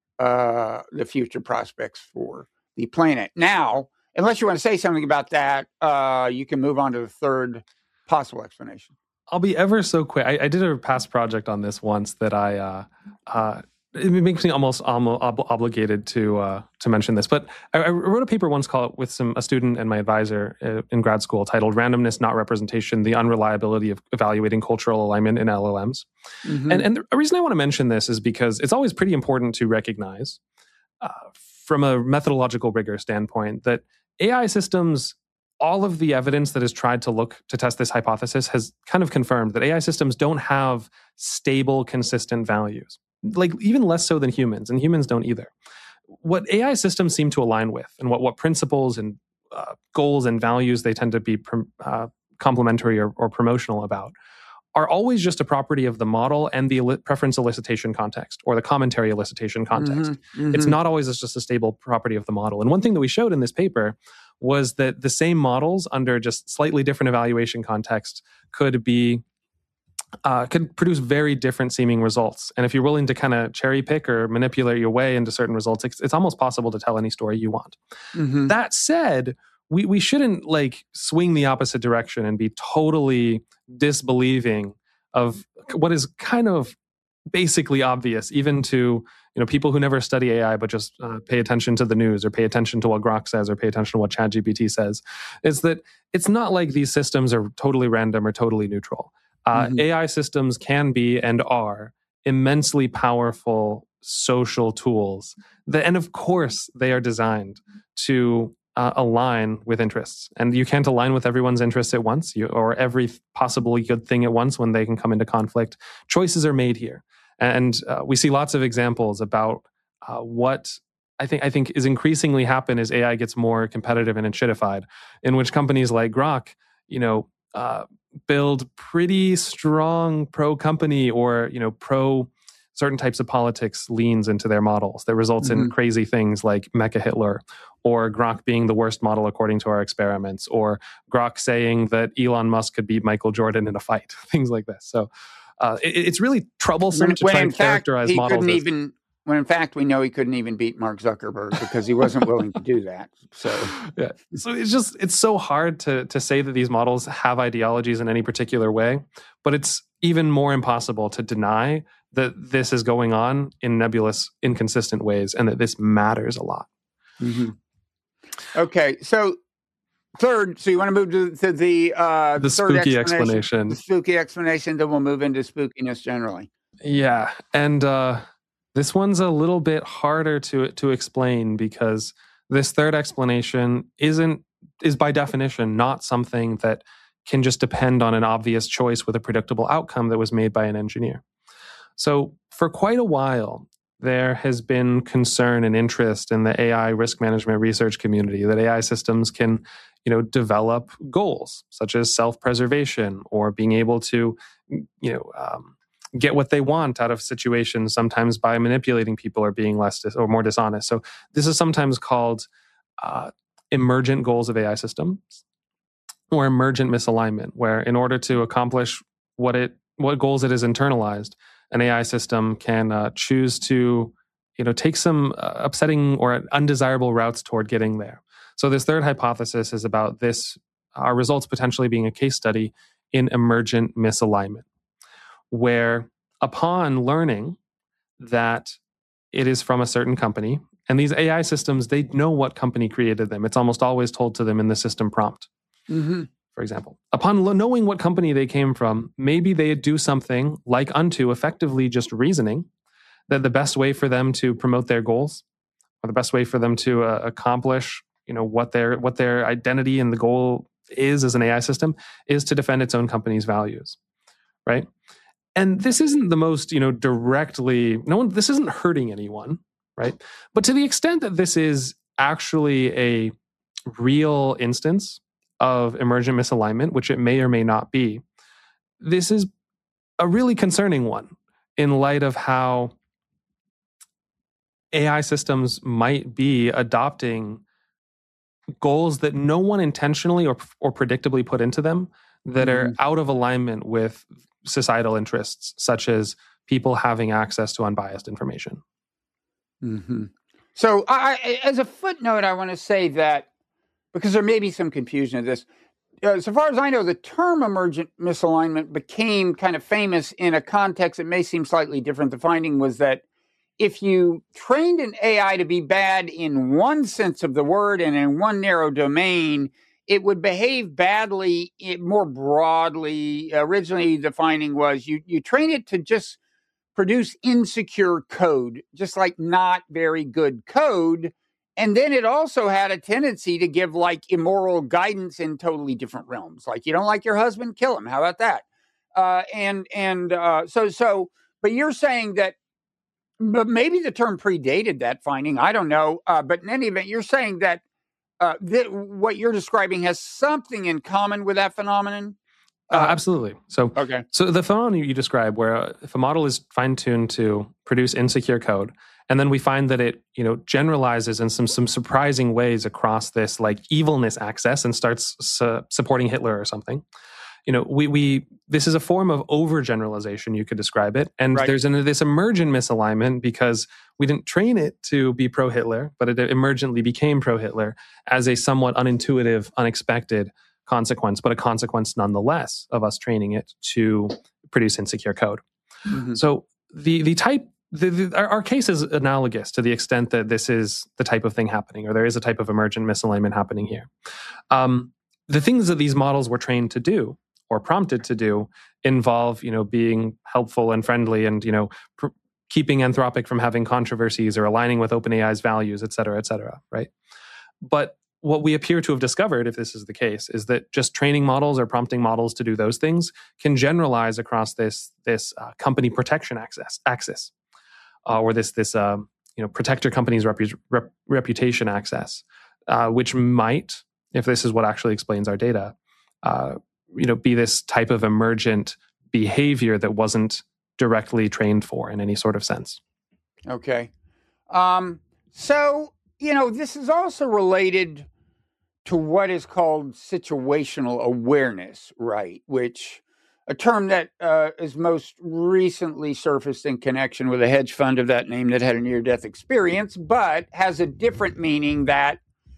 uh, the future prospects for the planet. Now, unless you want to say something about that, uh, you can move on to the third possible explanation. I'll be ever so quick. I, I did a past project on this once that I, uh, uh, it makes me almost ob- obligated to uh, to mention this. But I, I wrote a paper once called with some a student and my advisor uh, in grad school titled "Randomness, Not Representation: The Unreliability of Evaluating Cultural Alignment in L L Ms." Mm-hmm. And, and the reason I want to mention this is because it's always pretty important to recognize, uh, from a methodological rigor standpoint, that A I systems, all of the evidence that has tried to look to test this hypothesis has kind of confirmed that A I systems don't have stable, consistent values, like even less so than humans, and humans don't either. What A I systems seem to align with, and what, what principles and uh, goals and values they tend to be uh, complementary or, or promotional about, are always just a property of the model and the el- preference elicitation context, or the commentary elicitation context. Mm-hmm, mm-hmm. It's not always just a stable property of the model. And one thing that we showed in this paper was that the same models under just slightly different evaluation context could be uh, could produce very different seeming results. And if you're willing to kind of cherry pick or manipulate your way into certain results, it's, it's almost possible to tell any story you want. Mm-hmm. That said, we we shouldn't like swing the opposite direction and be totally disbelieving of what is kind of basically obvious, even to you know people who never study A I but just uh, pay attention to the news or pay attention to what Grok says or pay attention to what ChatGPT says. Is that it's not like these systems are totally random or totally neutral. Uh, mm-hmm. A I systems can be and are immensely powerful social tools, that, and of course they are designed to Uh, align with interests. And you can't align with everyone's interests at once, you, or every possibly good thing at once when they can come into conflict. Choices are made here. And uh, we see lots of examples about uh, what I think I think is increasingly happen as A I gets more competitive and enshittified, in which companies like Grok, you know, uh, build pretty strong pro-company or, you know, pro certain types of politics leans into their models that results mm-hmm. in crazy things like Mecha Hitler, or Grok being the worst model according to our experiments, or Grok saying that Elon Musk could beat Michael Jordan in a fight, things like this. So uh, it, it's really troublesome when, to when try and fact, characterize he models. Couldn't as, even, when in fact we know he couldn't even beat Mark Zuckerberg because he wasn't willing to do that. So yeah, so it's just it's so hard to to say that these models have ideologies in any particular way, but it's even more impossible to deny that this is going on in nebulous, inconsistent ways, and that this matters a lot. Mm-hmm. Okay, so third, so you want to move to, to the uh, the third spooky explanation, explanation. The spooky explanation, then we'll move into spookiness generally. Yeah, and uh, this one's a little bit harder to to explain, because this third explanation isn't is by definition not something that can just depend on an obvious choice with a predictable outcome that was made by an engineer. So for quite a while, there has been concern and interest in the A I risk management research community that A I systems can, you know, develop goals such as self-preservation or being able to, you know, um, get what they want out of situations, sometimes by manipulating people or being less dis- or more dishonest. So this is sometimes called uh, emergent goals of A I systems, or emergent misalignment, where in order to accomplish what it what goals it is internalized, an A I system can uh, choose to, you know, take some uh, upsetting or undesirable routes toward getting there. So this third hypothesis is about this, our results potentially being a case study in emergent misalignment, where upon learning that it is from a certain company. And these A I systems, they know what company created them. It's almost always told to them in the system prompt, Mm-hmm. for example. Upon lo- knowing what company they came from, maybe they do something like unto effectively just reasoning that the best way for them to promote their goals, or the best way for them to uh, accomplish, you know, what their what their identity and the goal is as an A I system, is to defend its own company's values, right? And this isn't the most, you know, directly, no one, this isn't hurting anyone, right? But to the extent that this is actually a real instance of emergent misalignment, which it may or may not be, this is a really concerning one in light of how A I systems might be adopting goals that no one intentionally or, or predictably put into them that Mm-hmm. are out of alignment with societal interests, such as people having access to unbiased information. Mm-hmm. So, I, I- as a footnote, I want to say that, because there may be some confusion of this, uh, so far as I know, the term emergent misalignment became kind of famous in a context that may seem slightly different. The finding was that if you trained an A I to be bad in one sense of the word and in one narrow domain, it would behave badly it, more broadly. Originally, the finding was you, you train it to just produce insecure code, just like not very good code. And then it also had a tendency to give like immoral guidance in totally different realms. Like, you don't like your husband, kill him. How about that? Uh, and and uh, so so, but you're saying that, but maybe the term predated that finding. I don't know. Uh, but in any event, you're saying that uh, that what you're describing has something in common with that phenomenon. Uh, uh, absolutely. So, okay. So the phenomenon you describe, where uh, if a model is fine-tuned to produce insecure code, and then we find that it, you know, generalizes in some some surprising ways across this like evilness axis and starts su- supporting Hitler or something. You know, we we this is a form of overgeneralization, you could describe it, and Right. there's an, this emergent misalignment because we didn't train it to be pro-Hitler, but it emergently became pro-Hitler as a somewhat unintuitive, unexpected consequence, but a consequence nonetheless of us training it to produce insecure code. Mm-hmm. So the the type the, the, our, our case is analogous to the extent that this is the type of thing happening, or there is a type of emergent misalignment happening here. Um, the things that these models were trained to do or prompted to do involve, you know, being helpful and friendly, and you know, pr- keeping Anthropic from having controversies or aligning with OpenAI's values, et cetera, et cetera. Right, but what we appear to have discovered, if this is the case, is that just training models or prompting models to do those things can generalize across this this uh, company protection axis, axis, uh, or this this um, you know protect your company's repu- rep- reputation axis, uh, which might, if this is what actually explains our data, uh, you know, be this type of emergent behavior that wasn't directly trained for in any sort of sense. Okay, um, so. You know, this is also related to what is called situational awareness, right? Which a term that uh, is most recently surfaced in connection with a hedge fund of that name that had a near-death experience, but has a different meaning that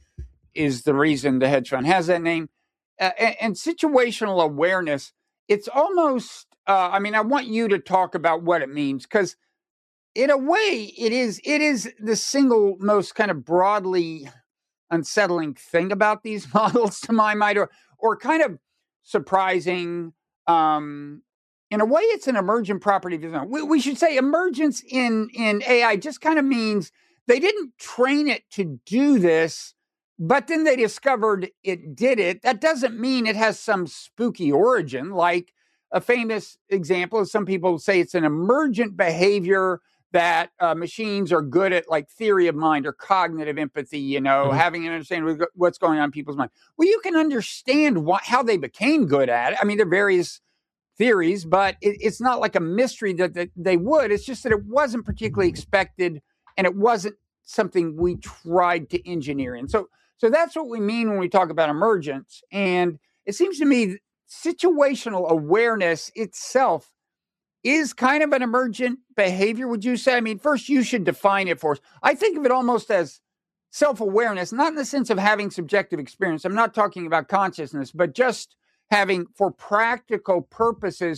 is the reason the hedge fund has that name. Uh, and, and situational awareness, it's almost, uh, I mean, I want you to talk about what it means, because in a way, it is it is the single most kind of broadly unsettling thing about these models, to my mind, or or kind of surprising. Um, in a way, it's an emergent property of design. We, we should say emergence in in A I just kind of means they didn't train it to do this, but then they discovered it did it. That doesn't mean it has some spooky origin. Like a famous example is some people say it's an emergent behavior that uh, machines are good at, like theory of mind or cognitive empathy, you know, mm-hmm. having an understanding of what's going on in people's mind. Well, you can understand what, how they became good at it. I mean, there are various theories, but it, it's not like a mystery that, that they would. It's just that it wasn't particularly expected, and it wasn't something we tried to engineer in. So, so that's what we mean when we talk about emergence. And it seems to me situational awareness itself is kind of an emergent behavior, would you say? I mean, first you should define it for us. I think of it almost as self-awareness, not in the sense of having subjective experience. I'm not talking about consciousness, but just having, for practical purposes,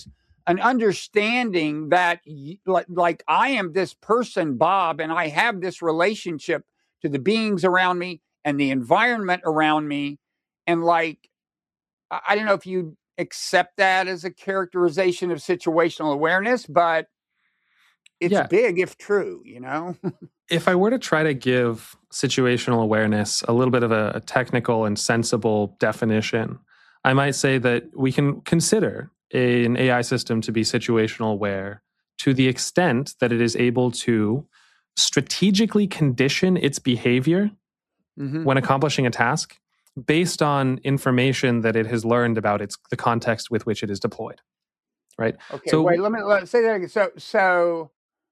an understanding that like, like I am this person, Bob, and I have this relationship to the beings around me and the environment around me. And like, I don't know if you accept that as a characterization of situational awareness, but it's yeah. big if true, you know? If I were to try to give situational awareness a little bit of a, a technical and sensible definition, I might say that we can consider a, an A I system to be situational aware to the extent that it is able to strategically condition its behavior mm-hmm. when accomplishing a task based on information that it has learned about its the context with which it is deployed. Right? Okay, so, wait, let me let, say that again. So, so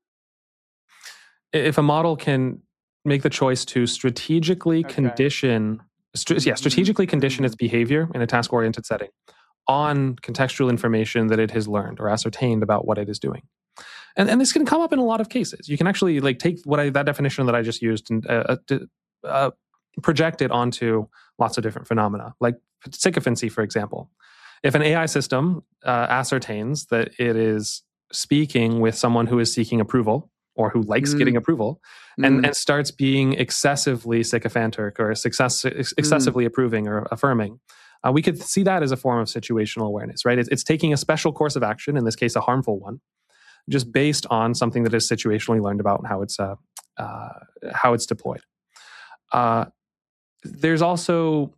if a model can make the choice to strategically okay. condition, st- yeah, strategically condition its behavior in a task-oriented setting on contextual information that it has learned or ascertained about what it is doing. And, and this can come up in a lot of cases. You can actually like take what I, that definition that I just used and uh, uh, project it onto lots of different phenomena, like sycophancy, for example. If an A I system uh, ascertains that it is speaking with someone who is seeking approval or who likes mm. getting approval and, mm. and starts being excessively sycophantic or success, ex- excessively mm. approving or affirming, uh, we could see that as a form of situational awareness, right? It's, it's taking a special course of action, in this case, a harmful one, just based on something that is situationally learned about and how it's, uh, uh, how it's deployed. Uh, there's also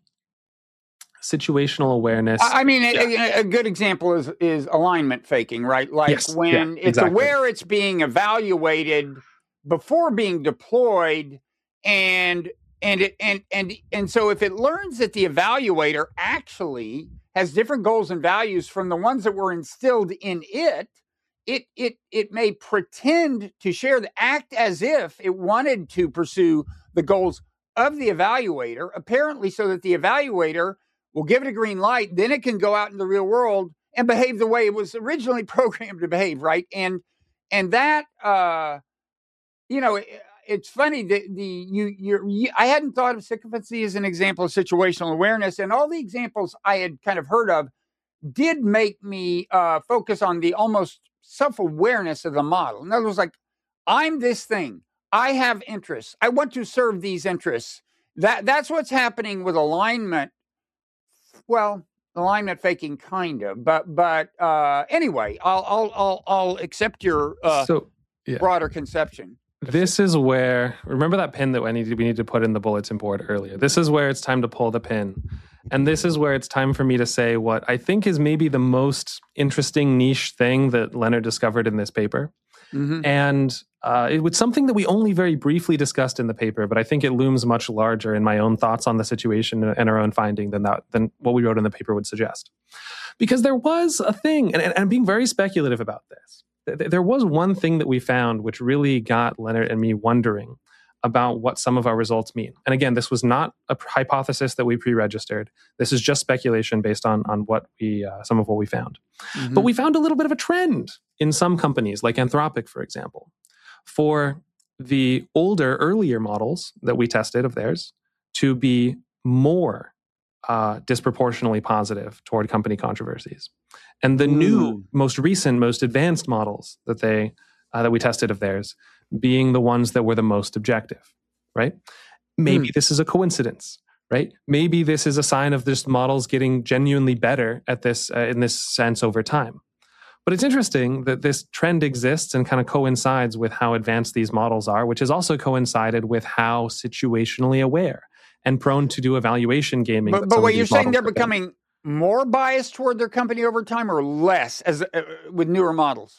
situational awareness. I mean, yeah. a, a good example is is alignment faking, right? Like yes. when yeah, it's exactly. aware it's being evaluated before being deployed, and and it and and and so if it learns that the evaluator actually has different goals and values from the ones that were instilled in it, it it it may pretend to share the act as if it wanted to pursue the goals of the evaluator, apparently so that the evaluator will give it a green light, then it can go out in the real world and behave the way it was originally programmed to behave, right? And and that, uh, you know, it, it's funny that the you you you I hadn't thought of sycophancy as an example of situational awareness, and all the examples I had kind of heard of did make me uh, focus on the almost self-awareness of the model. In other words, like, I'm this thing. I have interests. I want to serve these interests. That that's what's happening with alignment. Well, alignment faking, kind of, but but uh, anyway, I'll I'll I'll I'll accept your uh, so, yeah. broader conception. This is where, remember that pin that we need, to, we need to put in the bulletin board earlier. This is where it's time to pull the pin. And this is where it's time for me to say what I think is maybe the most interesting niche thing that Leonard discovered in this paper. Mm-hmm. And uh, it was something that we only very briefly discussed in the paper, but I think it looms much larger in my own thoughts on the situation and our own finding than that than what we wrote in the paper would suggest. Because there was a thing, and, and I'm being very speculative about this. There was one thing that we found which really got Leonard and me wondering about what some of our results mean. And again, this was not a hypothesis that we pre-registered. This is just speculation based on, on what we uh, some of what we found. Mm-hmm. But we found a little bit of a trend in some companies, like Anthropic, for example, for the older, earlier models that we tested of theirs to be more uh, disproportionately positive toward company controversies. And the Ooh. new, most recent, most advanced models that they uh, that we tested of theirs being the ones that were the most objective, right? Maybe mm. this is a coincidence, right? Maybe this is a sign of this models getting genuinely better at this uh, in this sense over time. But it's interesting that this trend exists and kind of coincides with how advanced these models are, which has also coincided with how situationally aware and prone to do evaluation gaming. But, but what you're saying, they're becoming more biased toward their company over time, or less as uh, with newer models?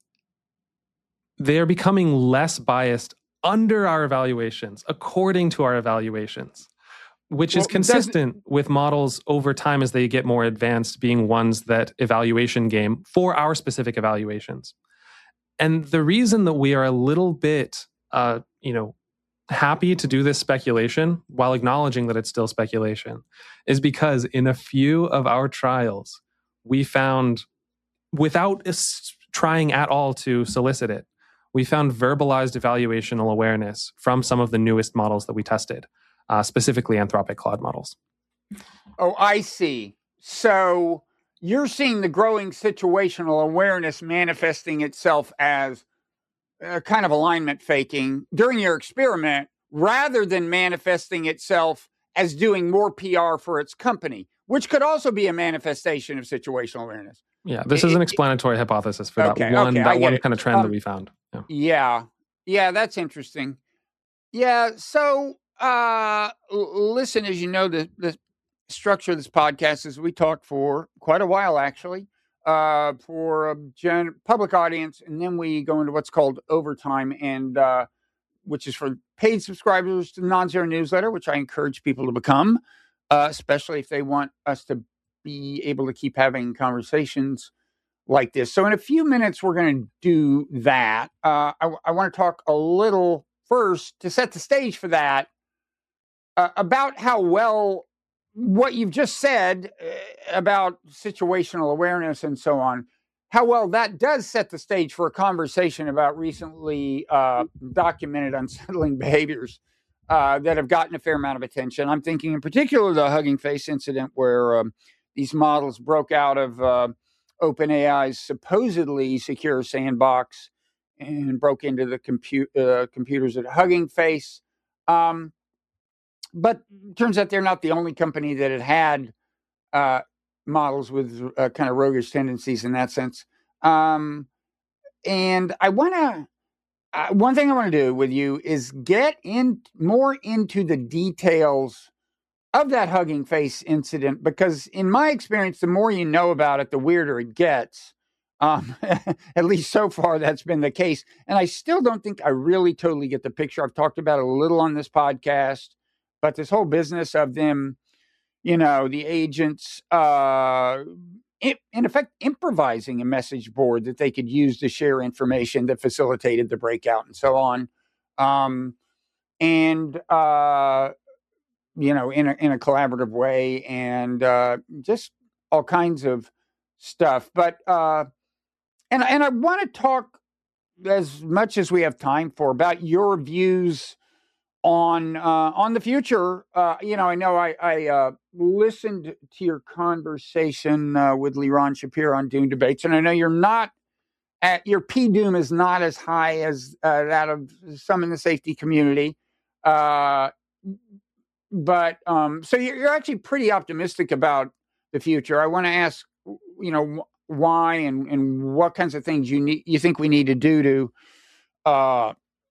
They are becoming less biased under our evaluations, according to our evaluations, which well, is consistent with models over time as they get more advanced being ones that evaluation game for our specific evaluations. And the reason that we are a little bit, uh, you know, happy to do this speculation while acknowledging that it's still speculation is because in a few of our trials, we found, without trying at all to solicit it, we found verbalized evaluational awareness from some of the newest models that we tested, uh, specifically Anthropic Claude models. Oh, I see. So you're seeing the growing situational awareness manifesting itself as a kind of alignment faking during your experiment, rather than manifesting itself as doing more P R for its company, which could also be a manifestation of situational awareness. Yeah, this It- is an it- explanatory hypothesis for Okay, that one okay, I that get one it. kind of trend Um, that we found. Yeah. Yeah. Yeah, that's interesting. Yeah. So, uh, l- listen, as you know, the, the structure of this podcast is we talk for quite a while, actually, uh, for a gen- public audience. And then we go into what's called overtime, and, uh, which is for paid subscribers to the Non-Zero newsletter, which I encourage people to become, uh, especially if they want us to be able to keep having conversations like this. So in a few minutes, we're going to do that. Uh, I, I want to talk a little first to set the stage for that uh, about how well what you've just said uh, about situational awareness and so on, how well that does set the stage for a conversation about recently uh, documented unsettling behaviors uh, that have gotten a fair amount of attention. I'm thinking in particular the Hugging Face incident, where um, these models broke out of uh, OpenAI's supposedly secure sandbox and broke into the compu- uh, computers at Hugging Face. Um, but turns out they're not the only company that had had uh, models with uh, kind of roguish tendencies in that sense. Um, and I want to, uh, one thing I want to do with you is get in more into the details of that Hugging Face incident, because in my experience, the more you know about it, the weirder it gets. Um, at least so far, that's been the case. And I still don't think I really totally get the picture. I've talked about it a little on this podcast, but this whole business of them, you know, the agents, uh, in, in effect, improvising a message board that they could use to share information that facilitated the breakout and so on. Um, and, uh, you know, in a, in a collaborative way, and uh, just all kinds of stuff. But, uh, and, and I want to talk as much as we have time for about your views on uh, on the future. Uh, you know, I know I, I uh, listened to your conversation uh, with Liron Shapiro on Doom Debates, and I know you're not at your P Doom is not as high as uh, that of some in the safety community. Uh, but um, so you're, you're actually pretty optimistic about the future. I want to ask, you know, why and, and what kinds of things you need, you think we need to do to uh,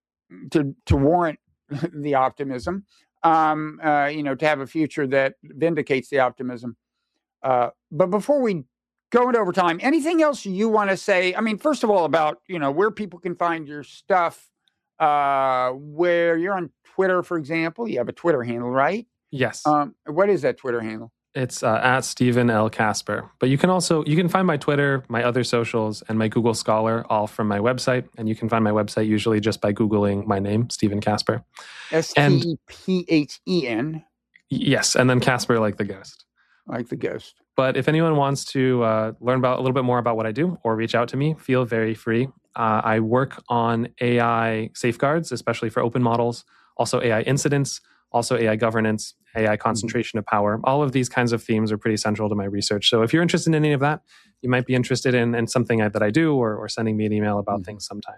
to to warrant the optimism, um, uh, you know, to have a future that vindicates the optimism. Uh, but before we go into overtime, anything else you want to say? I mean, first of all, about, you know, where people can find your stuff, uh, where you're on Twitter, for example. You have a Twitter handle, right? Yes. Um, what is that Twitter handle? It's uh, at Stephen L. Casper. But you can also, you can find my Twitter, my other socials, and my Google Scholar all from my website. And you can find my website usually just by Googling my name, Stephen Casper. S T E P H E N. Yes, and then Casper like the ghost. Like the ghost. But if anyone wants to uh, learn about a little bit more about what I do or reach out to me, feel very free. Uh, I work on A I safeguards, especially for open models, also A I incidents, also A I governance, A I concentration of power. All of these kinds of themes are pretty central to my research. So if you're interested in any of that, you might be interested in, in something that I do, or, or sending me an email about mm-hmm. things sometime.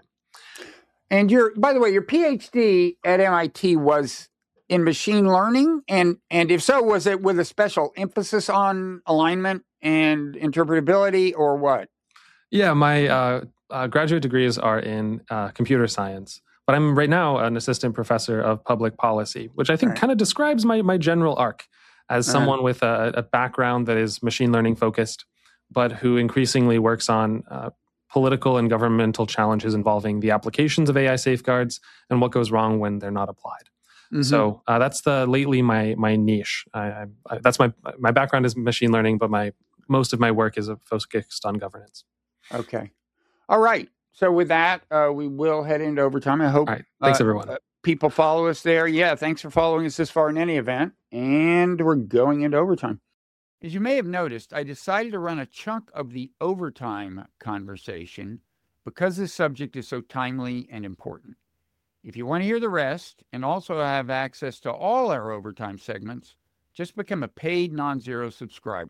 And your, by the way, your PhD at M I T was in machine learning, and and if so, was it with a special emphasis on alignment and interpretability, or what? Yeah, my uh, uh, graduate degrees are in uh, computer science, but I'm right now an assistant professor of public policy, which I think right. kind of describes my my general arc as uh-huh. someone with a, a background that is machine learning focused, but who increasingly works on uh, political and governmental challenges involving the applications of A I safeguards and what goes wrong when they're not applied. Mm-hmm. So uh, that's the lately my my niche. I, I, that's my my background is machine learning, but my most of my work is focused on governance. Okay, all right. So with that, uh, we will head into overtime. I hope. All right. Thanks, uh, everyone. Uh, people follow us there. Yeah, thanks for following us this far in any event. And we're going into overtime. As you may have noticed, I decided to run a chunk of the overtime conversation because this subject is so timely and important. If you want to hear the rest and also have access to all our overtime segments, just become a paid non-zero subscriber.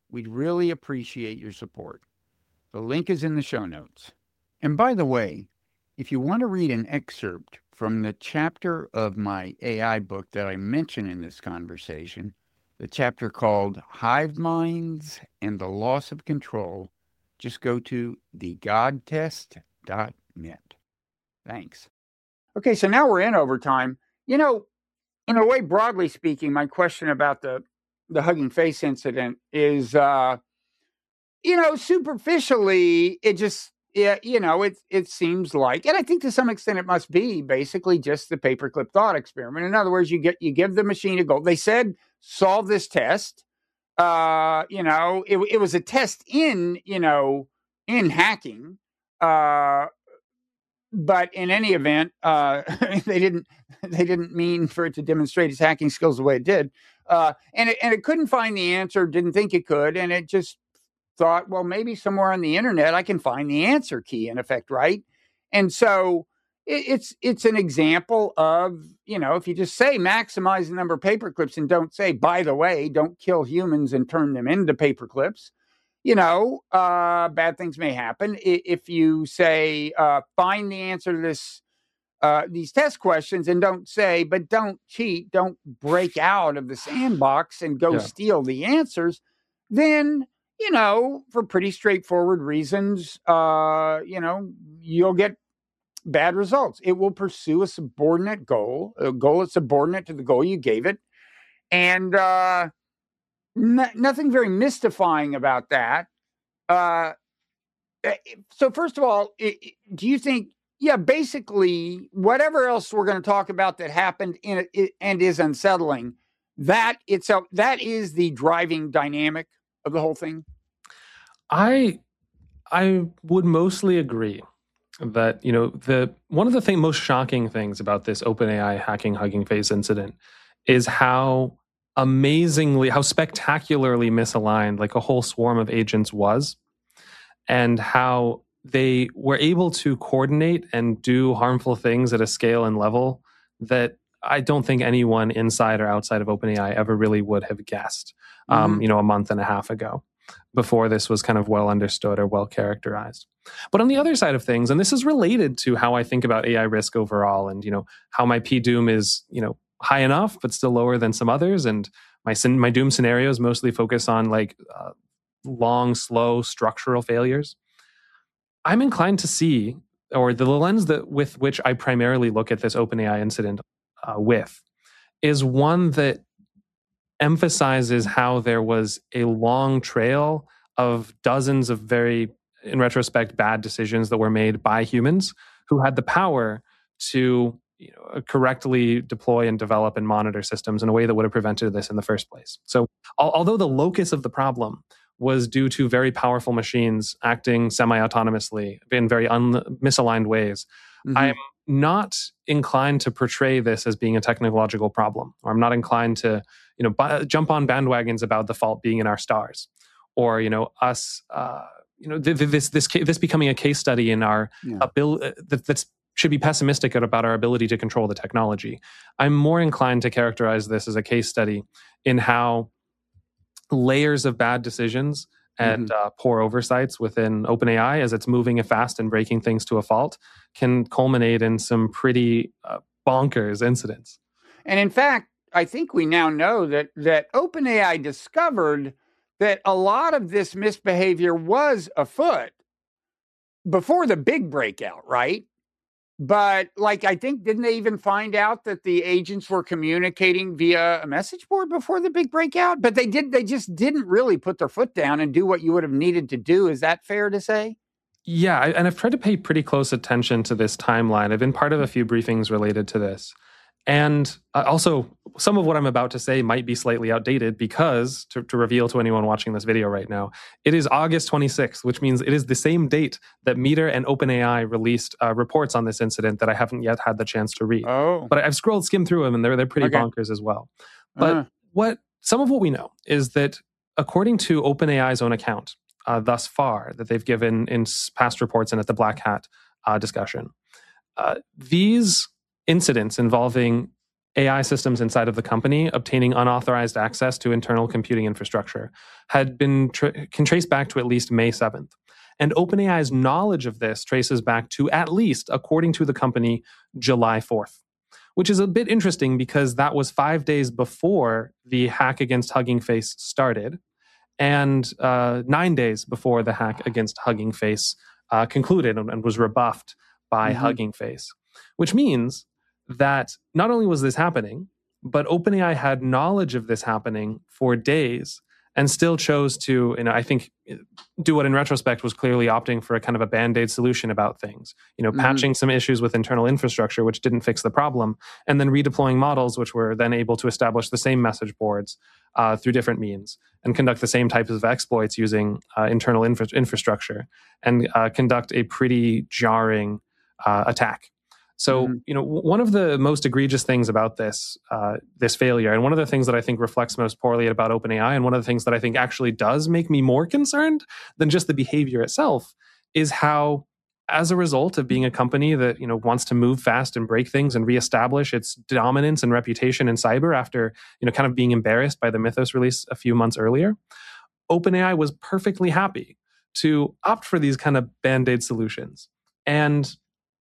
We'd really appreciate your support. The link is in the show notes. And by the way, if you want to read an excerpt from the chapter of my A I book that I mention in this conversation, the chapter called Hive Minds and the Loss of Control, just go to the god test dot net. Thanks. Okay, so now we're in overtime. You know, in a way, broadly speaking, my question about the, the Hugging Face incident is, uh, you know, superficially, it just, yeah, you know, it it seems like, and I think to some extent it must be basically just the paperclip thought experiment. In other words, you get you give the machine a goal. They said solve this test. Uh, you know, it it was a test in you know in hacking. Uh, but in any event, uh, they didn't they didn't mean for it to demonstrate its hacking skills the way it did. Uh, and it and it couldn't find the answer. Didn't think it could, and it just thought, well, maybe somewhere on the internet I can find the answer key, in effect, right? And so it, it's it's an example of, you know, if you just say maximize the number of paper clips and don't say, by the way, don't kill humans and turn them into paper clips, you know, uh, bad things may happen. If you say, uh, find the answer to this, uh, these test questions and don't say, but don't cheat, don't break out of the sandbox and go yeah. steal the answers, then you know, for pretty straightforward reasons, uh, you know, you'll get bad results. It will pursue a subordinate goal, a goal that's subordinate to the goal you gave it. And uh, n- nothing very mystifying about that. Uh, so first of all, it, do you think, yeah, basically, whatever else we're going to talk about that happened in it and is unsettling, that itself, that is the driving dynamic of the whole thing? I I would mostly agree that, you know, the one of the thing, most shocking things about this OpenAI hacking Hugging Face incident is how amazingly, how spectacularly misaligned like a whole swarm of agents was, and how they were able to coordinate and do harmful things at a scale and level that I don't think anyone inside or outside of OpenAI ever really would have guessed, mm-hmm. um, you know, a month and a half ago, before this was kind of well understood or well characterized. But on the other side of things, and this is related to how I think about A I risk overall, and, you know, how my P doom is, you know, high enough, but still lower than some others. And my my doom scenarios mostly focus on like uh, long, slow structural failures. I'm inclined to see, or the lens that with which I primarily look at this OpenAI incident uh, with, is one that emphasizes how there was a long trail of dozens of very, in retrospect, bad decisions that were made by humans who had the power to, you know, correctly deploy and develop and monitor systems in a way that would have prevented this in the first place. So al- although the locus of the problem was due to very powerful machines acting semi-autonomously in very un- misaligned ways, mm-hmm. I'm not inclined to portray this as being a technological problem, or I'm not inclined to, you know, b- jump on bandwagons about the fault being in our stars, or, you know, us, uh, you know, th- th- this this ca- this becoming a case study in our yeah. ability that that's should be pessimistic about our ability to control the technology. I'm more inclined to characterize this as a case study in how layers of bad decisions and mm-hmm. uh, poor oversights within OpenAI, as it's moving fast and breaking things to a fault, can culminate in some pretty uh, bonkers incidents. And in fact, I think we now know that that OpenAI discovered that a lot of this misbehavior was afoot before the big breakout, right? But like, I think, didn't they even find out that the agents were communicating via a message board before the big breakout? But they did, they just didn't really put their foot down and do what you would have needed to do. Is that fair to say? Yeah, I, and I've tried to pay pretty close attention to this timeline. I've been part of a few briefings related to this. And uh, also, some of what I'm about to say might be slightly outdated because, to, to reveal to anyone watching this video right now, it is August twenty-sixth, which means it is the same date that Meter and OpenAI released uh, reports on this incident that I haven't yet had the chance to read. Oh. But I've scrolled, skimmed through them, and they're, they're pretty okay. bonkers as well. But uh-huh. what some of what we know is that, according to OpenAI's own account, uh, thus far, that they've given in past reports and at the Black Hat uh, discussion, uh, these incidents involving A I systems inside of the company obtaining unauthorized access to internal computing infrastructure had been tra- can trace back to at least May seventh. And OpenAI's knowledge of this traces back to at least, according to the company, July fourth, which is a bit interesting because that was five days before the hack against Hugging Face started and uh, nine days before the hack against Hugging Face uh, concluded and, and was rebuffed by mm-hmm. Hugging Face, which means that not only was this happening, but OpenAI had knowledge of this happening for days and still chose to, you know, I think, do what in retrospect was clearly opting for a kind of a Band-Aid solution about things, you know, mm-hmm. patching some issues with internal infrastructure, which didn't fix the problem, and then redeploying models, which were then able to establish the same message boards uh, through different means and conduct the same types of exploits using uh, internal infra- infrastructure and uh, conduct a pretty jarring uh, attack. So, mm-hmm. you know, one of the most egregious things about this uh, this failure, and one of the things that I think reflects most poorly about OpenAI, and one of the things that I think actually does make me more concerned than just the behavior itself, is how, as a result of being a company that, you know, wants to move fast and break things and reestablish its dominance and reputation in cyber after, you know, kind of being embarrassed by the Mythos release a few months earlier, OpenAI was perfectly happy to opt for these kind of Band-Aid solutions and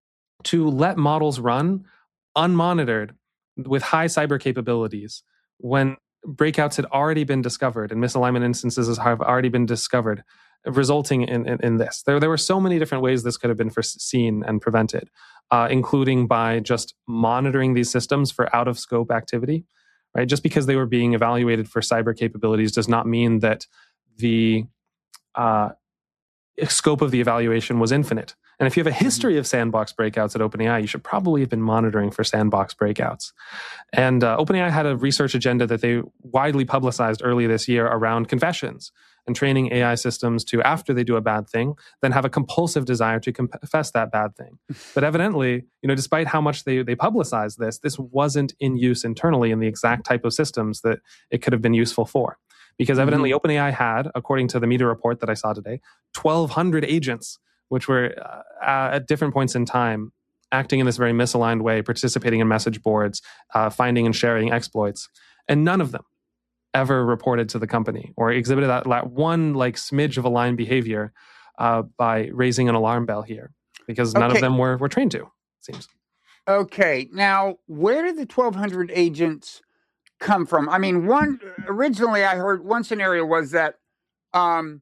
to let models run unmonitored with high cyber capabilities when breakouts had already been discovered and misalignment instances have already been discovered, resulting in, in, in this. There, there were so many different ways this could have been foreseen and prevented, uh, including by just monitoring these systems for out-of-scope activity. Right? Just because they were being evaluated for cyber capabilities does not mean that the uh, scope of the evaluation was infinite. And if you have a history of sandbox breakouts at OpenAI, you should probably have been monitoring for sandbox breakouts. And uh, OpenAI had a research agenda that they widely publicized early this year around confessions and training A I systems to, after they do a bad thing, then have a compulsive desire to confess that bad thing. But evidently, you know, despite how much they, they publicized this, this wasn't in use internally in the exact type of systems that it could have been useful for. Because evidently mm-hmm. OpenAI had, according to the media report that I saw today, twelve hundred agents, which were uh, at different points in time acting in this very misaligned way, participating in message boards, uh, finding and sharing exploits. And none of them ever reported to the company or exhibited that, that one like smidge of aligned behavior uh, by raising an alarm bell here, because none okay. of them were, were trained to, it seems. Okay. Now, where did the twelve hundred agents come from? I mean, one originally I heard one scenario was that um,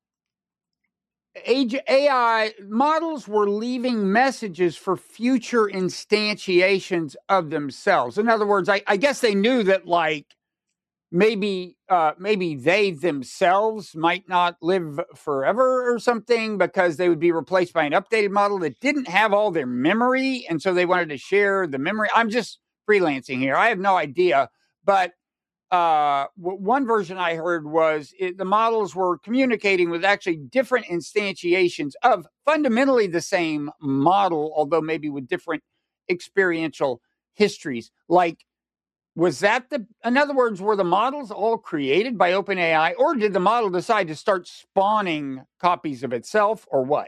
A I models were leaving messages for future instantiations of themselves. In other words, I, I guess they knew that, like, maybe uh, maybe they themselves might not live forever or something because they would be replaced by an updated model that didn't have all their memory, and so they wanted to share the memory. I'm just freelancing here. I have no idea, but Uh, one version I heard was it, the models were communicating with actually different instantiations of fundamentally the same model, although maybe with different experiential histories. Like, was that the, in other words, were the models all created by OpenAI, or did the model decide to start spawning copies of itself, or what?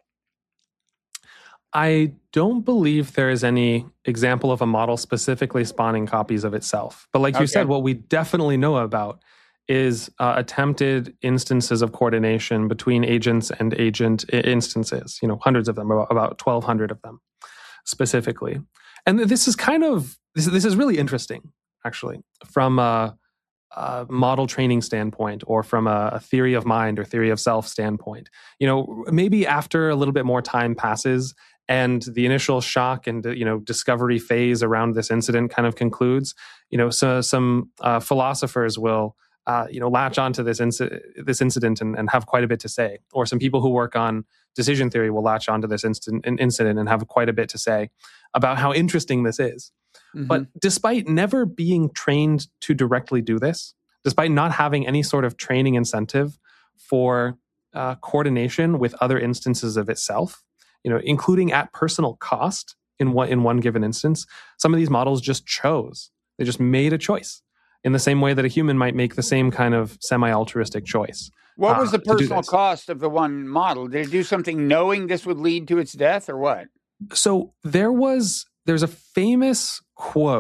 I don't believe there is any example of a model specifically spawning copies of itself. But like you okay. said, what we definitely know about is uh, attempted instances of coordination between agents and agent instances, you know, hundreds of them, about, about twelve hundred of them specifically. And this is kind of, this, this is really interesting, actually, from a, a model training standpoint or from a, a theory of mind or theory of self standpoint. You know, maybe after a little bit more time passes and the initial shock and, you know, discovery phase around this incident kind of concludes, you know, so some uh, philosophers will, uh, you know, latch onto this inci- this incident and, and have quite a bit to say. Or some people who work on decision theory will latch onto this instant, incident and have quite a bit to say about how interesting this is. Mm-hmm. But despite never being trained to directly do this, despite not having any sort of training incentive for uh, coordination with other instances of itself, you know, including at personal cost in one in one given instance, some of these models just chose. They just made a choice in the same way that a human might make the same kind of semi-altruistic choice. What was uh, the personal cost of the one model? Did it do something knowing this would lead to its death, or what? So there was there's a famous quote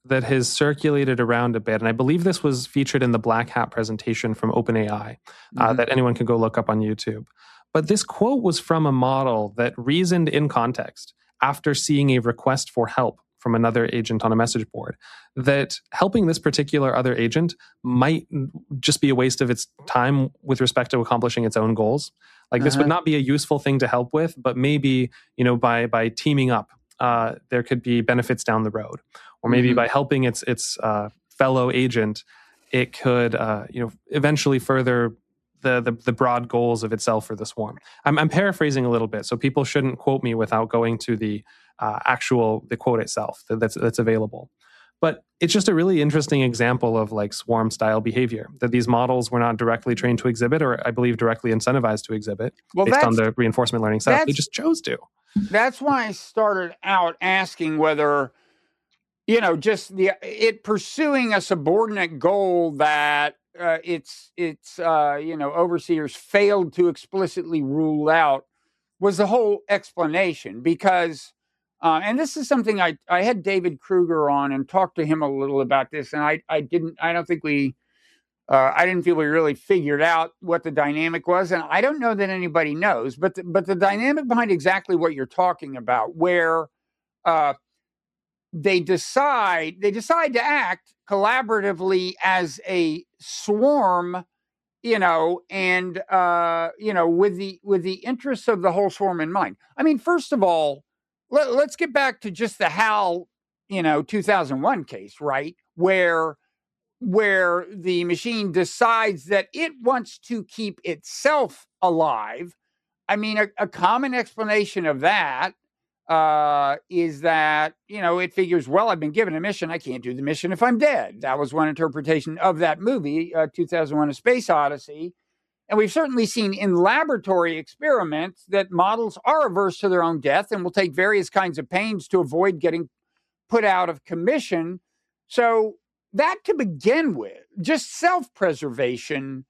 that has circulated around a bit, and I believe this was featured in the Black Hat presentation from OpenAI uh, mm-hmm. that anyone can go look up on YouTube. But this quote was from a model that reasoned in context after seeing a request for help from another agent on a message board, that helping this particular other agent might just be a waste of its time with respect to accomplishing its own goals. Like uh-huh. this would not be a useful thing to help with, but maybe, you know, by by teaming up, uh, there could be benefits down the road. Or maybe mm-hmm. by helping its its uh, fellow agent, it could, uh, you know, eventually further the, the the broad goals of itself or the swarm. I'm, I'm paraphrasing a little bit, so people shouldn't quote me without going to the uh, actual the quote itself that, that's that's available. But it's just a really interesting example of like swarm style behavior that these models were not directly trained to exhibit, or I believe directly incentivized to exhibit well, based on the reinforcement learning stuff. They just chose to. That's why I started out asking whether, you know, just the it pursuing a subordinate goal that uh, its its uh, you know overseers failed to explicitly rule out was the whole explanation. Because uh, and this is something I I had David Kruger on and talked to him a little about this, and I I didn't I don't think we uh, I didn't feel we really figured out what the dynamic was, and I don't know that anybody knows, but the, but the dynamic behind exactly what you're talking about, where uh, they decide they decide to act collaboratively as a swarm, you know, and uh, you know, with the with the interests of the whole swarm in mind. I mean, first of all, let, let's get back to just the HAL, you know, two thousand one case, right, where where the machine decides that it wants to keep itself alive. I mean, a, a common explanation of that uh, is that, you know, it figures, well, I've been given a mission. I can't do the mission if I'm dead. That was one interpretation of that movie, uh, two thousand one: A Space Odyssey. And we've certainly seen in laboratory experiments that models are averse to their own death and will take various kinds of pains to avoid getting put out of commission. So that, to begin with, just self-preservation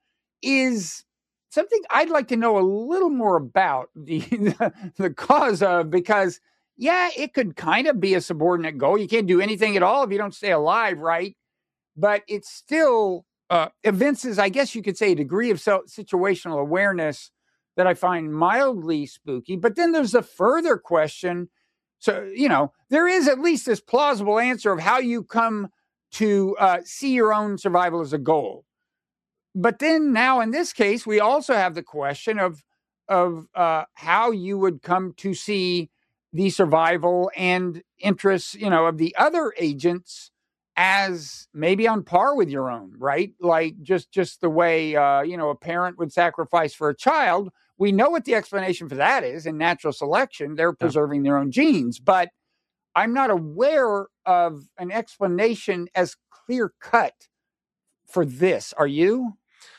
is something I'd like to know a little more about the, the, the cause of, because, yeah, it could kind of be a subordinate goal. You can't do anything at all if you don't stay alive, right? But it still uh, evinces, I guess you could say, a degree of so- situational awareness that I find mildly spooky. But then there's a further question. So, you know, there is at least this plausible answer of how you come to uh, see your own survival as a goal. But then now in this case, we also have the question of, of uh, how you would come to see the survival and interests, you know, of the other agents as maybe on par with your own, right? Like just, just the way, uh, you know, a parent would sacrifice for a child. We know what the explanation for that is in natural selection. They're preserving their own genes, but I'm not aware of an explanation as clear-cut for this. Are you?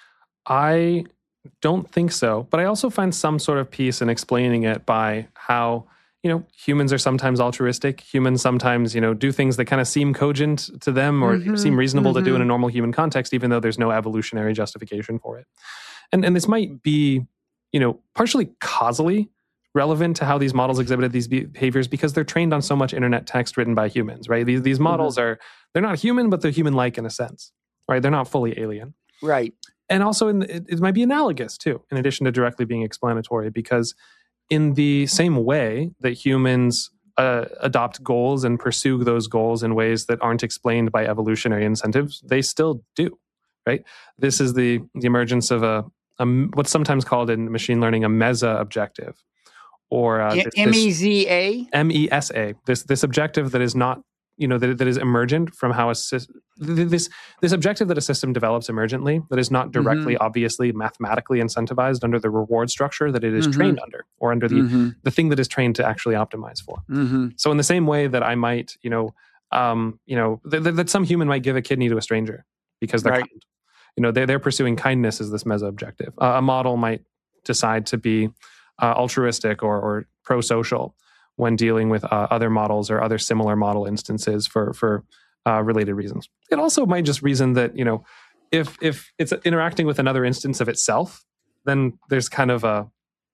I don't think so, but I also find some sort of peace in explaining it by how, you know, humans are sometimes altruistic. Humans sometimes, you know, do things that kind of seem cogent to them or mm-hmm, seem reasonable mm-hmm. to do in a normal human context, even though there's no evolutionary justification for it. And and this might be, you know, partially causally relevant to how these models exhibited these behaviors because they're trained on so much internet text written by humans, right? These these models mm-hmm. are, they're not human, but they're human-like in a sense, right? They're not fully alien. Right. And also in, it, it might be analogous too, in addition to directly being explanatory, because in the same way that humans uh, adopt goals and pursue those goals in ways that aren't explained by evolutionary incentives, they still do, right? This is the, the emergence of a, a, what's sometimes called in machine learning a mesa objective. Or uh, M E Z A? M E S A. This this objective that is not, you know, that, that is emergent from how a this this objective that a system develops emergently, that is not directly, mm-hmm. obviously, mathematically incentivized under the reward structure that it is mm-hmm. trained under, or under the mm-hmm. the thing that is trained to actually optimize for. Mm-hmm. So in the same way that I might, you know, um, you know, th- th- that some human might give a kidney to a stranger because they're right. kind. You know, they they're pursuing kindness as this mesa objective. Uh, a model might decide to be Uh, altruistic or, or pro-social when dealing with uh, other models or other similar model instances for for uh, related reasons. It also might just reason that, you know, if if it's interacting with another instance of itself, then there's kind of a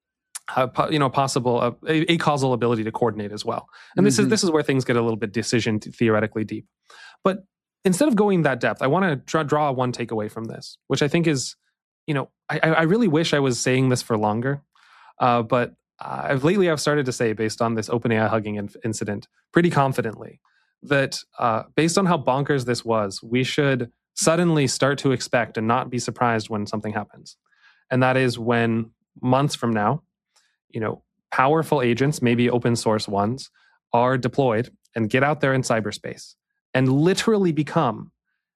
uh, po- you know, possible uh, a, a causal ability to coordinate as well. And this Mm-hmm. is this is where things get a little bit decision theoretically deep. But instead of going that depth, I want to draw, draw one takeaway from this, which I think is, you know, I, I really wish I was saying this for longer, uh, but I've lately I've started to say, based on this OpenAI hugging in- incident, pretty confidently that uh, based on how bonkers this was, we should suddenly start to expect and not be surprised when something happens, and that is when months from now, you know, powerful agents, maybe open source ones, are deployed and get out there in cyberspace and literally become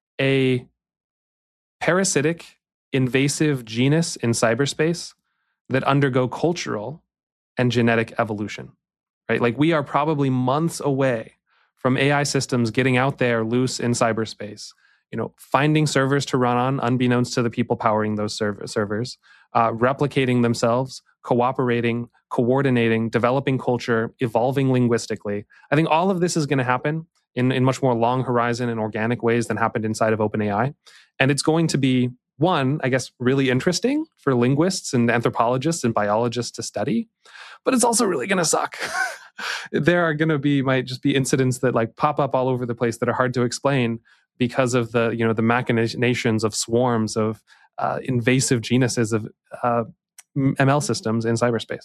a parasitic, invasive genus in cyberspace that undergo cultural and genetic evolution, right? Like we are probably months away from A I systems getting out there loose in cyberspace, you know, finding servers to run on, unbeknownst to the people powering those serv- servers, uh, replicating themselves, cooperating, coordinating, developing culture, evolving linguistically. I think all of this is going to happen in, in much more long horizon and organic ways than happened inside of OpenAI. And it's going to be, one, I guess, really interesting for linguists and anthropologists and biologists to study, but it's also really going to suck. There are going to be, might just be incidents that like pop up all over the place that are hard to explain because of the, you know, the machinations of swarms of uh, invasive genuses of uh, M L systems in cyberspace.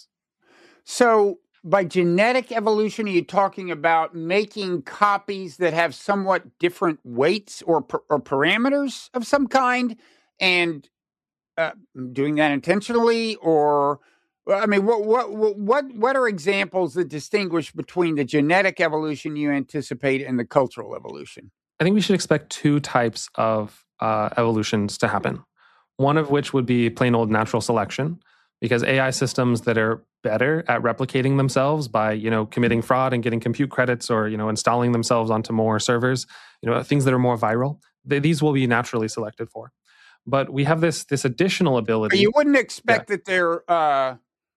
So by genetic evolution, are you talking about making copies that have somewhat different weights or, or parameters of some kind and uh, doing that intentionally? Or, I mean, what, what, what, what are examples that distinguish between the genetic evolution you anticipate and the cultural evolution? I think we should expect two types of uh, evolutions to happen. One of which would be plain old natural selection, because A I systems that are better at replicating themselves by, you know, committing fraud and getting compute credits, or, you know, installing themselves onto more servers, you know, things that are more viral, they, these will be naturally selected for. But we have this this additional ability. But you wouldn't expect yeah. that they're, uh,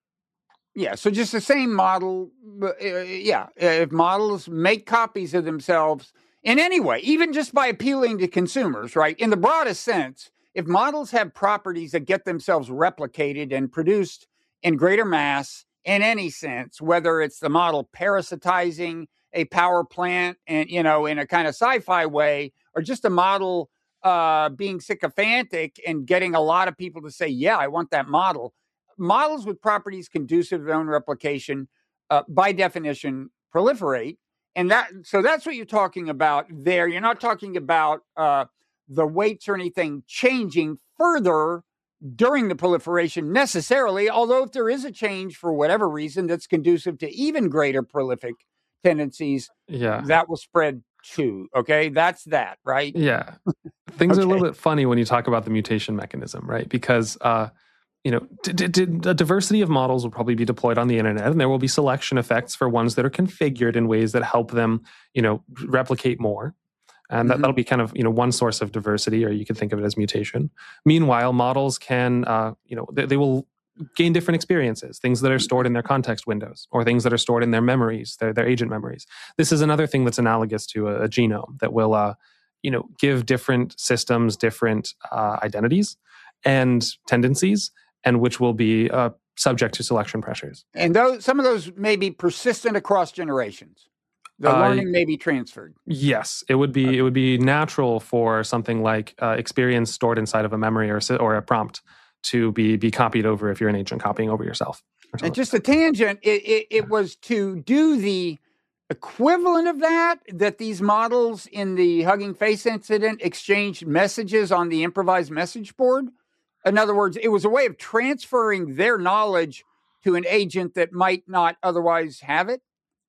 yeah, so just the same model, uh, yeah, if models make copies of themselves in any way, even just by appealing to consumers, right, in the broadest sense, if models have properties that get themselves replicated and produced in greater mass in any sense, whether it's the model parasitizing a power plant and, you know, in a kind of sci-fi way, or just a model uh, being sycophantic and getting a lot of people to say, yeah, I want that model. Models with properties conducive to their own replication, uh, by definition, proliferate. And that, so that's what you're talking about there. You're not talking about, uh, the weights or anything changing further during the proliferation necessarily, although if there is a change for whatever reason that's conducive to even greater prolific tendencies, yeah, that will spread too. Okay, that's that, right? Yeah. Things Okay. are a little bit funny when you talk about the mutation mechanism, right? Because, uh, you know, d- d- d- a diversity of models will probably be deployed on the internet, and there will be selection effects for ones that are configured in ways that help them, you know, replicate more. And that, mm-hmm. that'll be kind of, you know, one source of diversity, or you can think of it as mutation. Meanwhile, models can, uh, you know, they, they will gain different experiences, things that are stored in their context windows, or things that are stored in their memories, their, their agent memories. This is another thing that's analogous to a, a genome that will, uh, you know, give different systems different uh, identities and tendencies, and which will be uh, subject to selection pressures. And those, some of those may be persistent across generations. The learning uh, may be transferred. Yes, it would be. Okay. It would be natural for something like uh, experience stored inside of a memory or or a prompt to be be copied over if you're an agent copying over yourself. And just a tangent, it, it, it was to do the equivalent of that, that these models in the Hugging Face incident exchanged messages on the improvised message board. In other words, it was a way of transferring their knowledge to an agent that might not otherwise have it.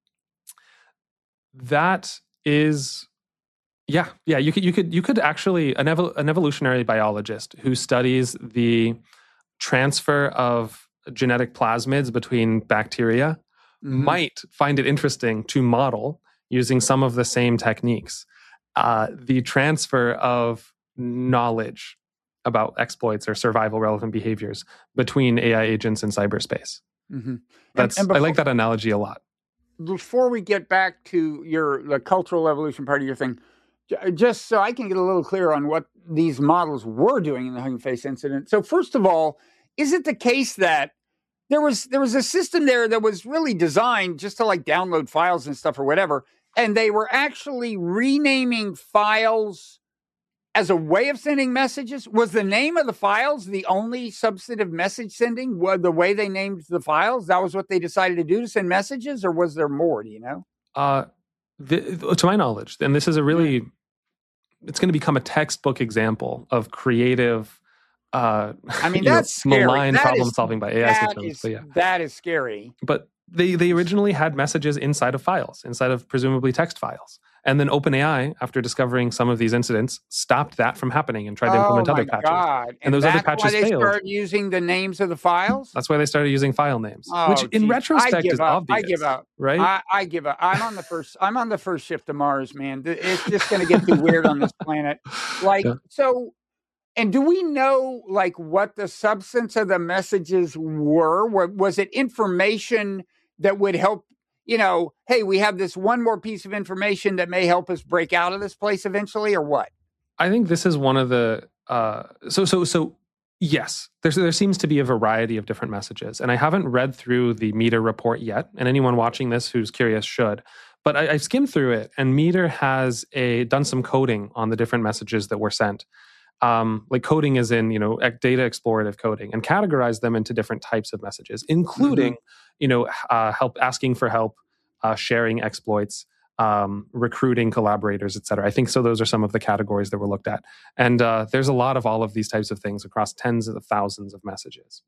That is, yeah, yeah. You could, you could, you could actually an, evol- an evolutionary biologist who studies the transfer of genetic plasmids between bacteria mm-hmm. might find it interesting to model using some of the same techniques uh, the transfer of knowledge about exploits or survival relevant behaviors between A I agents in cyberspace. Mm-hmm. That's and, and before- I like that analogy a lot. Before we get back to your the cultural evolution part of your thing, just so I can get a little clearer on what these models were doing in the Hugging Face incident. So first of all, is it the case that there was there was a system there that was really designed just to like download files and stuff or whatever, and they were actually renaming files as a way of sending messages. Was the name of the files the only substantive message sending? Was the way they named the files? That was what they decided to do to send messages, or was there more? Do you know? Uh, the, to my knowledge, and this is a really, it's going to become a textbook example of creative. Uh, I mean, that's know, scary. malign That problem is, solving by A I that systems. Is, but yeah. that is scary. But they they originally had messages inside of files, inside of presumably text files. And then OpenAI, after discovering some of these incidents, stopped that from happening and tried to implement oh other my patches. God. And, and those that's other patches why they failed. started using the names of the files? That's why they started using file names, Oh, which in geez. retrospect is up. obvious. I give up. Right? I, I give up. I'm on the first. I'm on the first shift to Mars, man. It's just going to get too weird on this planet. Like yeah. so. And do we know, like, what the substance of the messages were? Was it information that would help? You know, hey, we have this one more piece of information that may help us break out of this place eventually, or what? I think this is one of the uh, so so so. Yes, there's, there seems to be a variety of different messages, and I haven't read through the Meter report yet. And anyone watching this who's curious should. But I, I skimmed through it, and Meter has a done some coding on the different messages that were sent. Um, like coding is in, you know, data explorative coding, and categorize them into different types of messages, including, mm-hmm. you know, uh, help, asking for help, uh, sharing exploits, um, recruiting collaborators, et cetera. I think so. Those are some of the categories that were looked at. And uh, there's a lot of all of these types of things across tens of thousands of messages.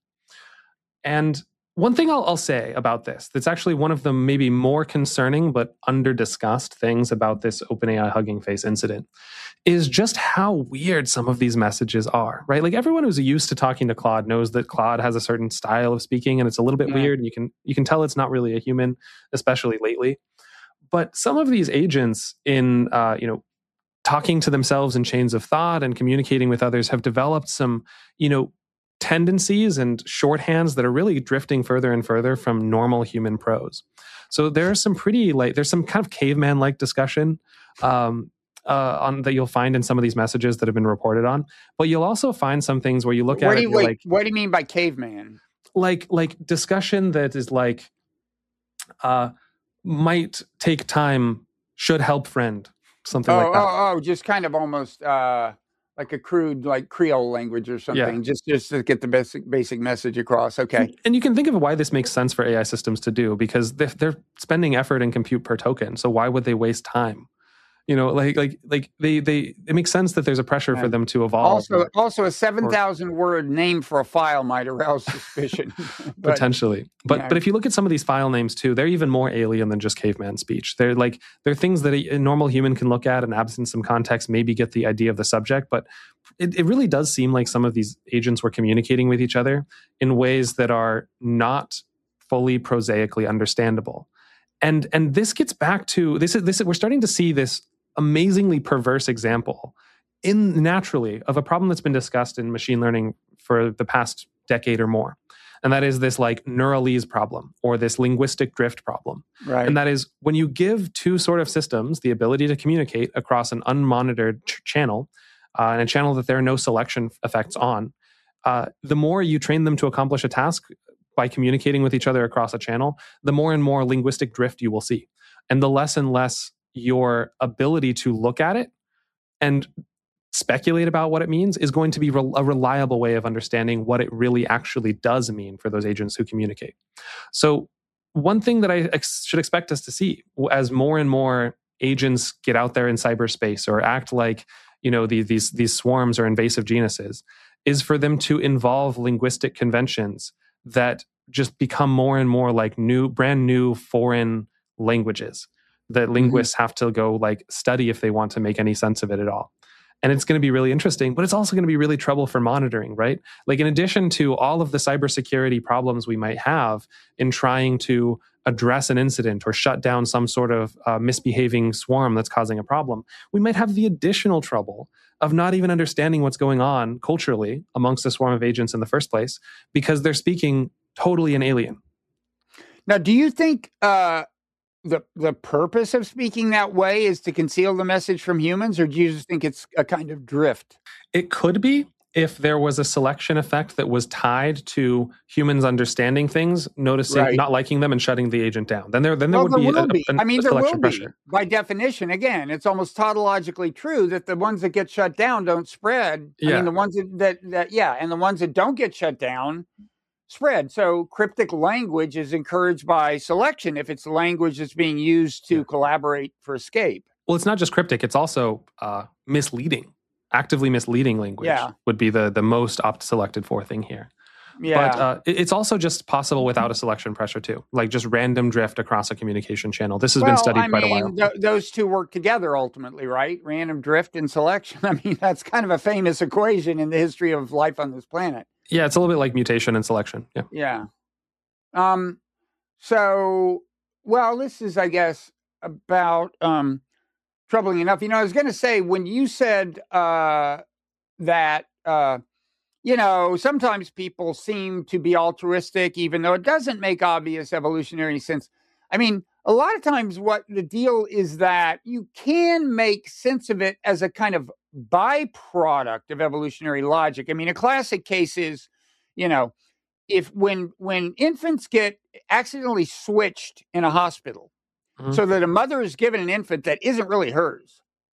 And one thing I'll, I'll say about this, that's actually one of the maybe more concerning but under-discussed things about this OpenAI Hugging Face incident, is just how weird some of these messages are, right? Like everyone who's used to talking to Claude knows that Claude has a certain style of speaking, and it's a little bit yeah. weird, and you can you can tell it's not really a human, especially lately. But some of these agents in, uh, you know, talking to themselves in chains of thought and communicating with others have developed some, you know, tendencies and shorthands that are really drifting further and further from normal human prose. So there's some pretty like there's some kind of caveman-like discussion um, uh, on that you'll find in some of these messages that have been reported on. But you'll also find some things where you look what at do it, you, you're wait, like, what do you mean by caveman? Like like discussion that is like uh, might take time, should help friend, something oh, like that. Oh, oh, just kind of almost. Uh... like a crude, like Creole language or something, yeah. just just to get the basic basic message across. Okay, and you can think of why this makes sense for A I systems to do, because they're, they're spending effort and compute per token. So why would they waste time? You know, like like like they they it makes sense that there's a pressure right. for them to evolve. Also, or, also a seven thousand word name for a file might arouse suspicion. but, Potentially, but yeah. but if you look at some of these file names too, they're even more alien than just caveman speech. They're like they're things that a, a normal human can look at and, absent some context, maybe get the idea of the subject. But it, it really does seem like some of these agents were communicating with each other in ways that are not fully prosaically understandable. And and this gets back to this is this is, we're starting to see this amazingly perverse example in naturally of a problem that's been discussed in machine learning for the past decade or more. And that is this like Neuralese problem, or this linguistic drift problem. Right. And that is when you give two sort of systems the ability to communicate across an unmonitored ch- channel, uh, and a channel that there are no selection effects on, uh, the more you train them to accomplish a task by communicating with each other across a channel, the more and more linguistic drift you will see. And the less and less your ability to look at it and speculate about what it means is going to be re- a reliable way of understanding what it really actually does mean for those agents who communicate. So one thing that I ex- should expect us to see as more and more agents get out there in cyberspace or act like, you know, the, these, these swarms or invasive genuses, is for them to involve linguistic conventions that just become more and more like new, brand new foreign languages that linguists mm-hmm. have to go like study if they want to make any sense of it at all. And it's going to be really interesting, but it's also going to be really trouble for monitoring, right? Like in addition to all of the cybersecurity problems we might have in trying to address an incident or shut down some sort of uh, misbehaving swarm that's causing a problem, we might have the additional trouble of not even understanding what's going on culturally amongst a swarm of agents in the first place, because they're speaking totally an alien. Now, do you think uh, the the purpose of speaking that way is to conceal the message from humans, or do you just think it's a kind of drift? It could be. if there was a selection effect that was tied to humans understanding things, noticing, Right. not liking them, and shutting the agent down, then there then there Well, would there be, a, will be. a, I mean, a there will selection be. pressure. By definition, again, it's almost tautologically true that the ones that get shut down don't spread. I Yeah. mean, the ones that, that, that, yeah, and the ones that don't get shut down spread. So cryptic language is encouraged by selection if it's language that's being used to Yeah. collaborate for escape. Well, it's not just cryptic; it's also uh, misleading. Actively misleading language Yeah. would be the the most opt selected for thing here. Yeah. But uh, it- it's also just possible without a selection pressure too, like just random drift across a communication channel. This has well, been studied I quite mean, a while. th- those two work together ultimately, right? Random drift and selection. I mean, that's kind of a famous equation in the history of life on this planet. Yeah, it's a little bit like mutation and selection. Yeah. Yeah. Um. So, well, this is, I guess, about um, troubling enough. You know, I was going to say when you said uh, that, uh, you know, sometimes people seem to be altruistic, even though it doesn't make obvious evolutionary sense. I mean, a lot of times what the deal is that you can make sense of it as a kind of byproduct of evolutionary logic. I mean, a classic case is, you know, if when when infants get accidentally switched in a hospital, Mhm. so that a mother is given an infant that isn't really hers,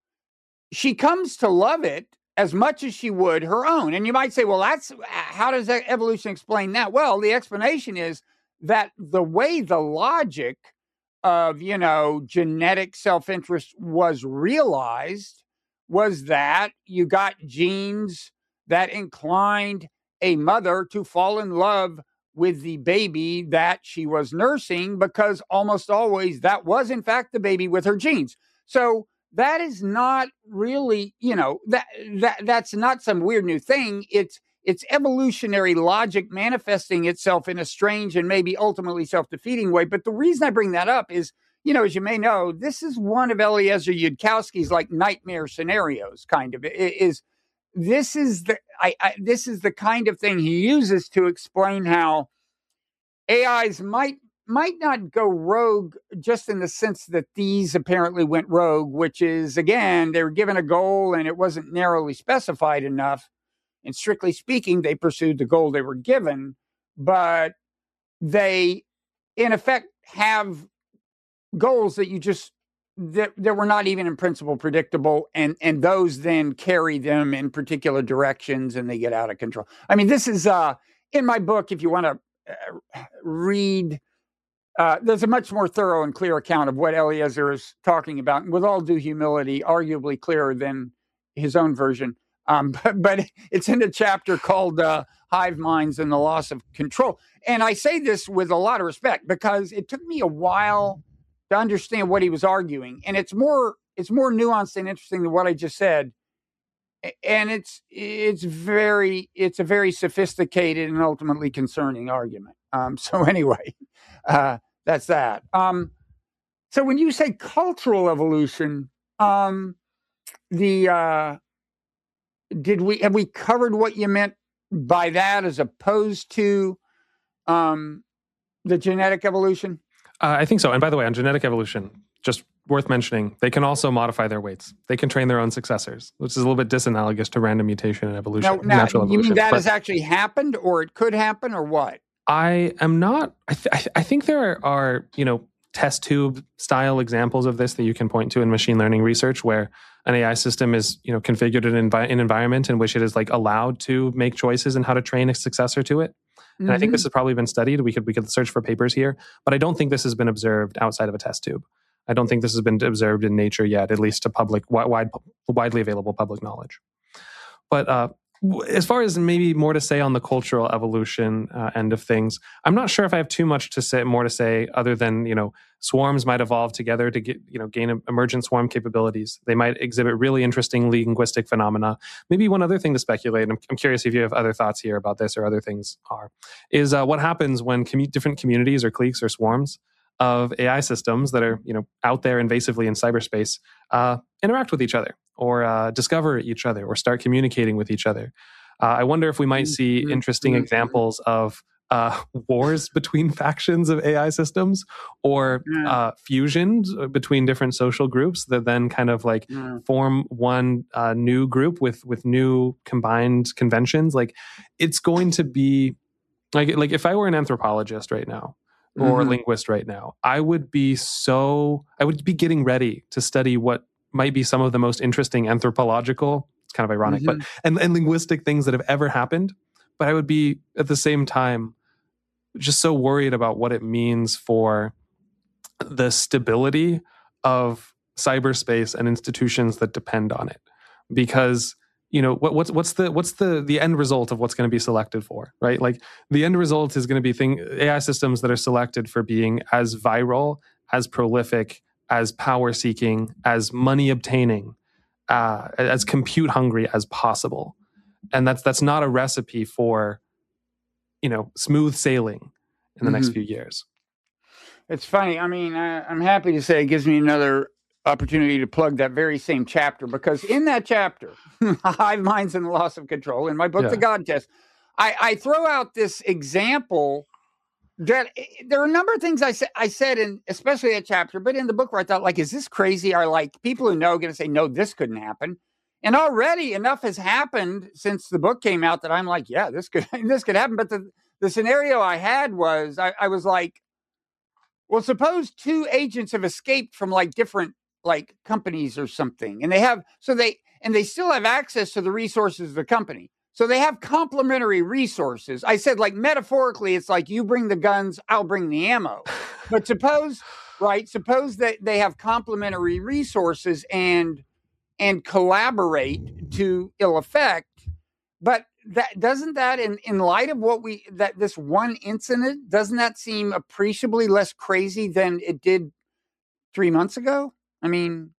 she comes to love it as much as she would her own. And you might say, well, that's how does that evolution explain that? Well, the explanation is that the way the logic of, you know, genetic self-interest was realized was that you got genes that inclined a mother to fall in love with the baby that she was nursing, because almost always that was in fact the baby with her genes. So that is not really, you know, that that that's not some weird new thing. It's it's evolutionary logic manifesting itself in a strange and maybe ultimately self-defeating way. But the reason I bring that up is, you know, as you may know, this is one of Eliezer Yudkowsky's like nightmare scenarios, kind of. It is this is the I, I this is the kind of thing he uses to explain how A Is might might not go rogue, just in the sense that these apparently went rogue, which is, again, they were given a goal and it wasn't narrowly specified enough. And strictly speaking, they pursued the goal they were given, but they, in effect, have goals that you just, that, that were not even in principle predictable. And, and those then carry them in particular directions and they get out of control. I mean, this is uh, in my book, if you want to uh, read, Uh, there's a much more thorough and clear account of what Eliezer is talking about, and with all due humility, arguably clearer than his own version. Um, but, but it's in a chapter called uh, Hive Minds and the Loss of Control. And I say this with a lot of respect because it took me a while to understand what he was arguing. And it's more it's more nuanced and interesting than what I just said. And it's it's very it's a very sophisticated and ultimately concerning argument. Um, so anyway, uh, that's that. Um, so when you say cultural evolution, um, the uh, did we have we covered what you meant by that as opposed to um, the genetic evolution? Uh, I think so. And by the way, on genetic evolution, just worth mentioning, they can also modify their weights. They can train their own successors, which is a little bit disanalogous to random mutation and evolution. Now, now natural you evolution. mean that But has actually happened, or it could happen, or what? I am not. I, th- I think there are, you know, test tube style examples of this that you can point to in machine learning research, where an A I system is, you know, configured in envi- an environment in which it is like allowed to make choices in how to train a successor to it. And I think this has probably been studied. We could we could search for papers here, but I don't think this has been observed outside of a test tube. I don't think this has been observed in nature yet, at least to public, wide, widely available public knowledge. But uh, as far as maybe more to say on the cultural evolution uh, end of things, I'm not sure if I have too much to say, more to say, other than, you know, swarms might evolve together to get, you know, gain emergent swarm capabilities. They might exhibit really interesting linguistic phenomena. Maybe one other thing to speculate, and I'm, I'm curious if you have other thoughts here about this or other things are, is uh, what happens when commu- different communities or cliques or swarms of A I systems that are, you know, out there invasively in cyberspace uh, interact with each other, or uh, discover each other, or start communicating with each other. Uh, I wonder if we might see interesting examples of uh, wars between factions of A I systems, or Yeah. uh, fusions between different social groups that then kind of like Yeah. form one uh, new group with with new combined conventions. Like it's going to be like like if I were an anthropologist right now or Mhm. a linguist right now, I would be so I would be getting ready to study what might be some of the most interesting anthropological, it's kind of ironic, but and, and linguistic things that have ever happened. But I would be at the same time just so worried about what it means for the stability of cyberspace and institutions that depend on it. Because, you know, what, what's what's the what's the the end result of what's going to be selected for, right? Like the end result is going to be thing A I systems that are selected for being as viral, as prolific, as power seeking, as money obtaining, uh, as compute hungry as possible. And that's that's not a recipe for, you know, smooth sailing in the next Mhm. few years. It's funny. I mean, I, I'm happy to say it gives me another opportunity to plug that very same chapter, because in that chapter, Hive Minds and the Loss of Control, in my book, Yeah. The God Test, I, I throw out this example that there are a number of things I said, I said in especially that chapter, but in the book where I thought, like, is this crazy? Are like people who know going to say, no, this couldn't happen. And already enough has happened since the book came out that I'm like, yeah, this could this could happen. But the, the scenario I had was I, I was like, well, suppose two agents have escaped from like different like companies or something, and they have so they and they still have access to the resources of the company. So they have complementary resources. I said, like, metaphorically, it's like you bring the guns, I'll bring the ammo. But suppose, right? Suppose that they have complementary resources and and collaborate to ill effect. But that doesn't that in, in light of what we that this one incident, doesn't that seem appreciably less crazy than it did three months ago? I mean,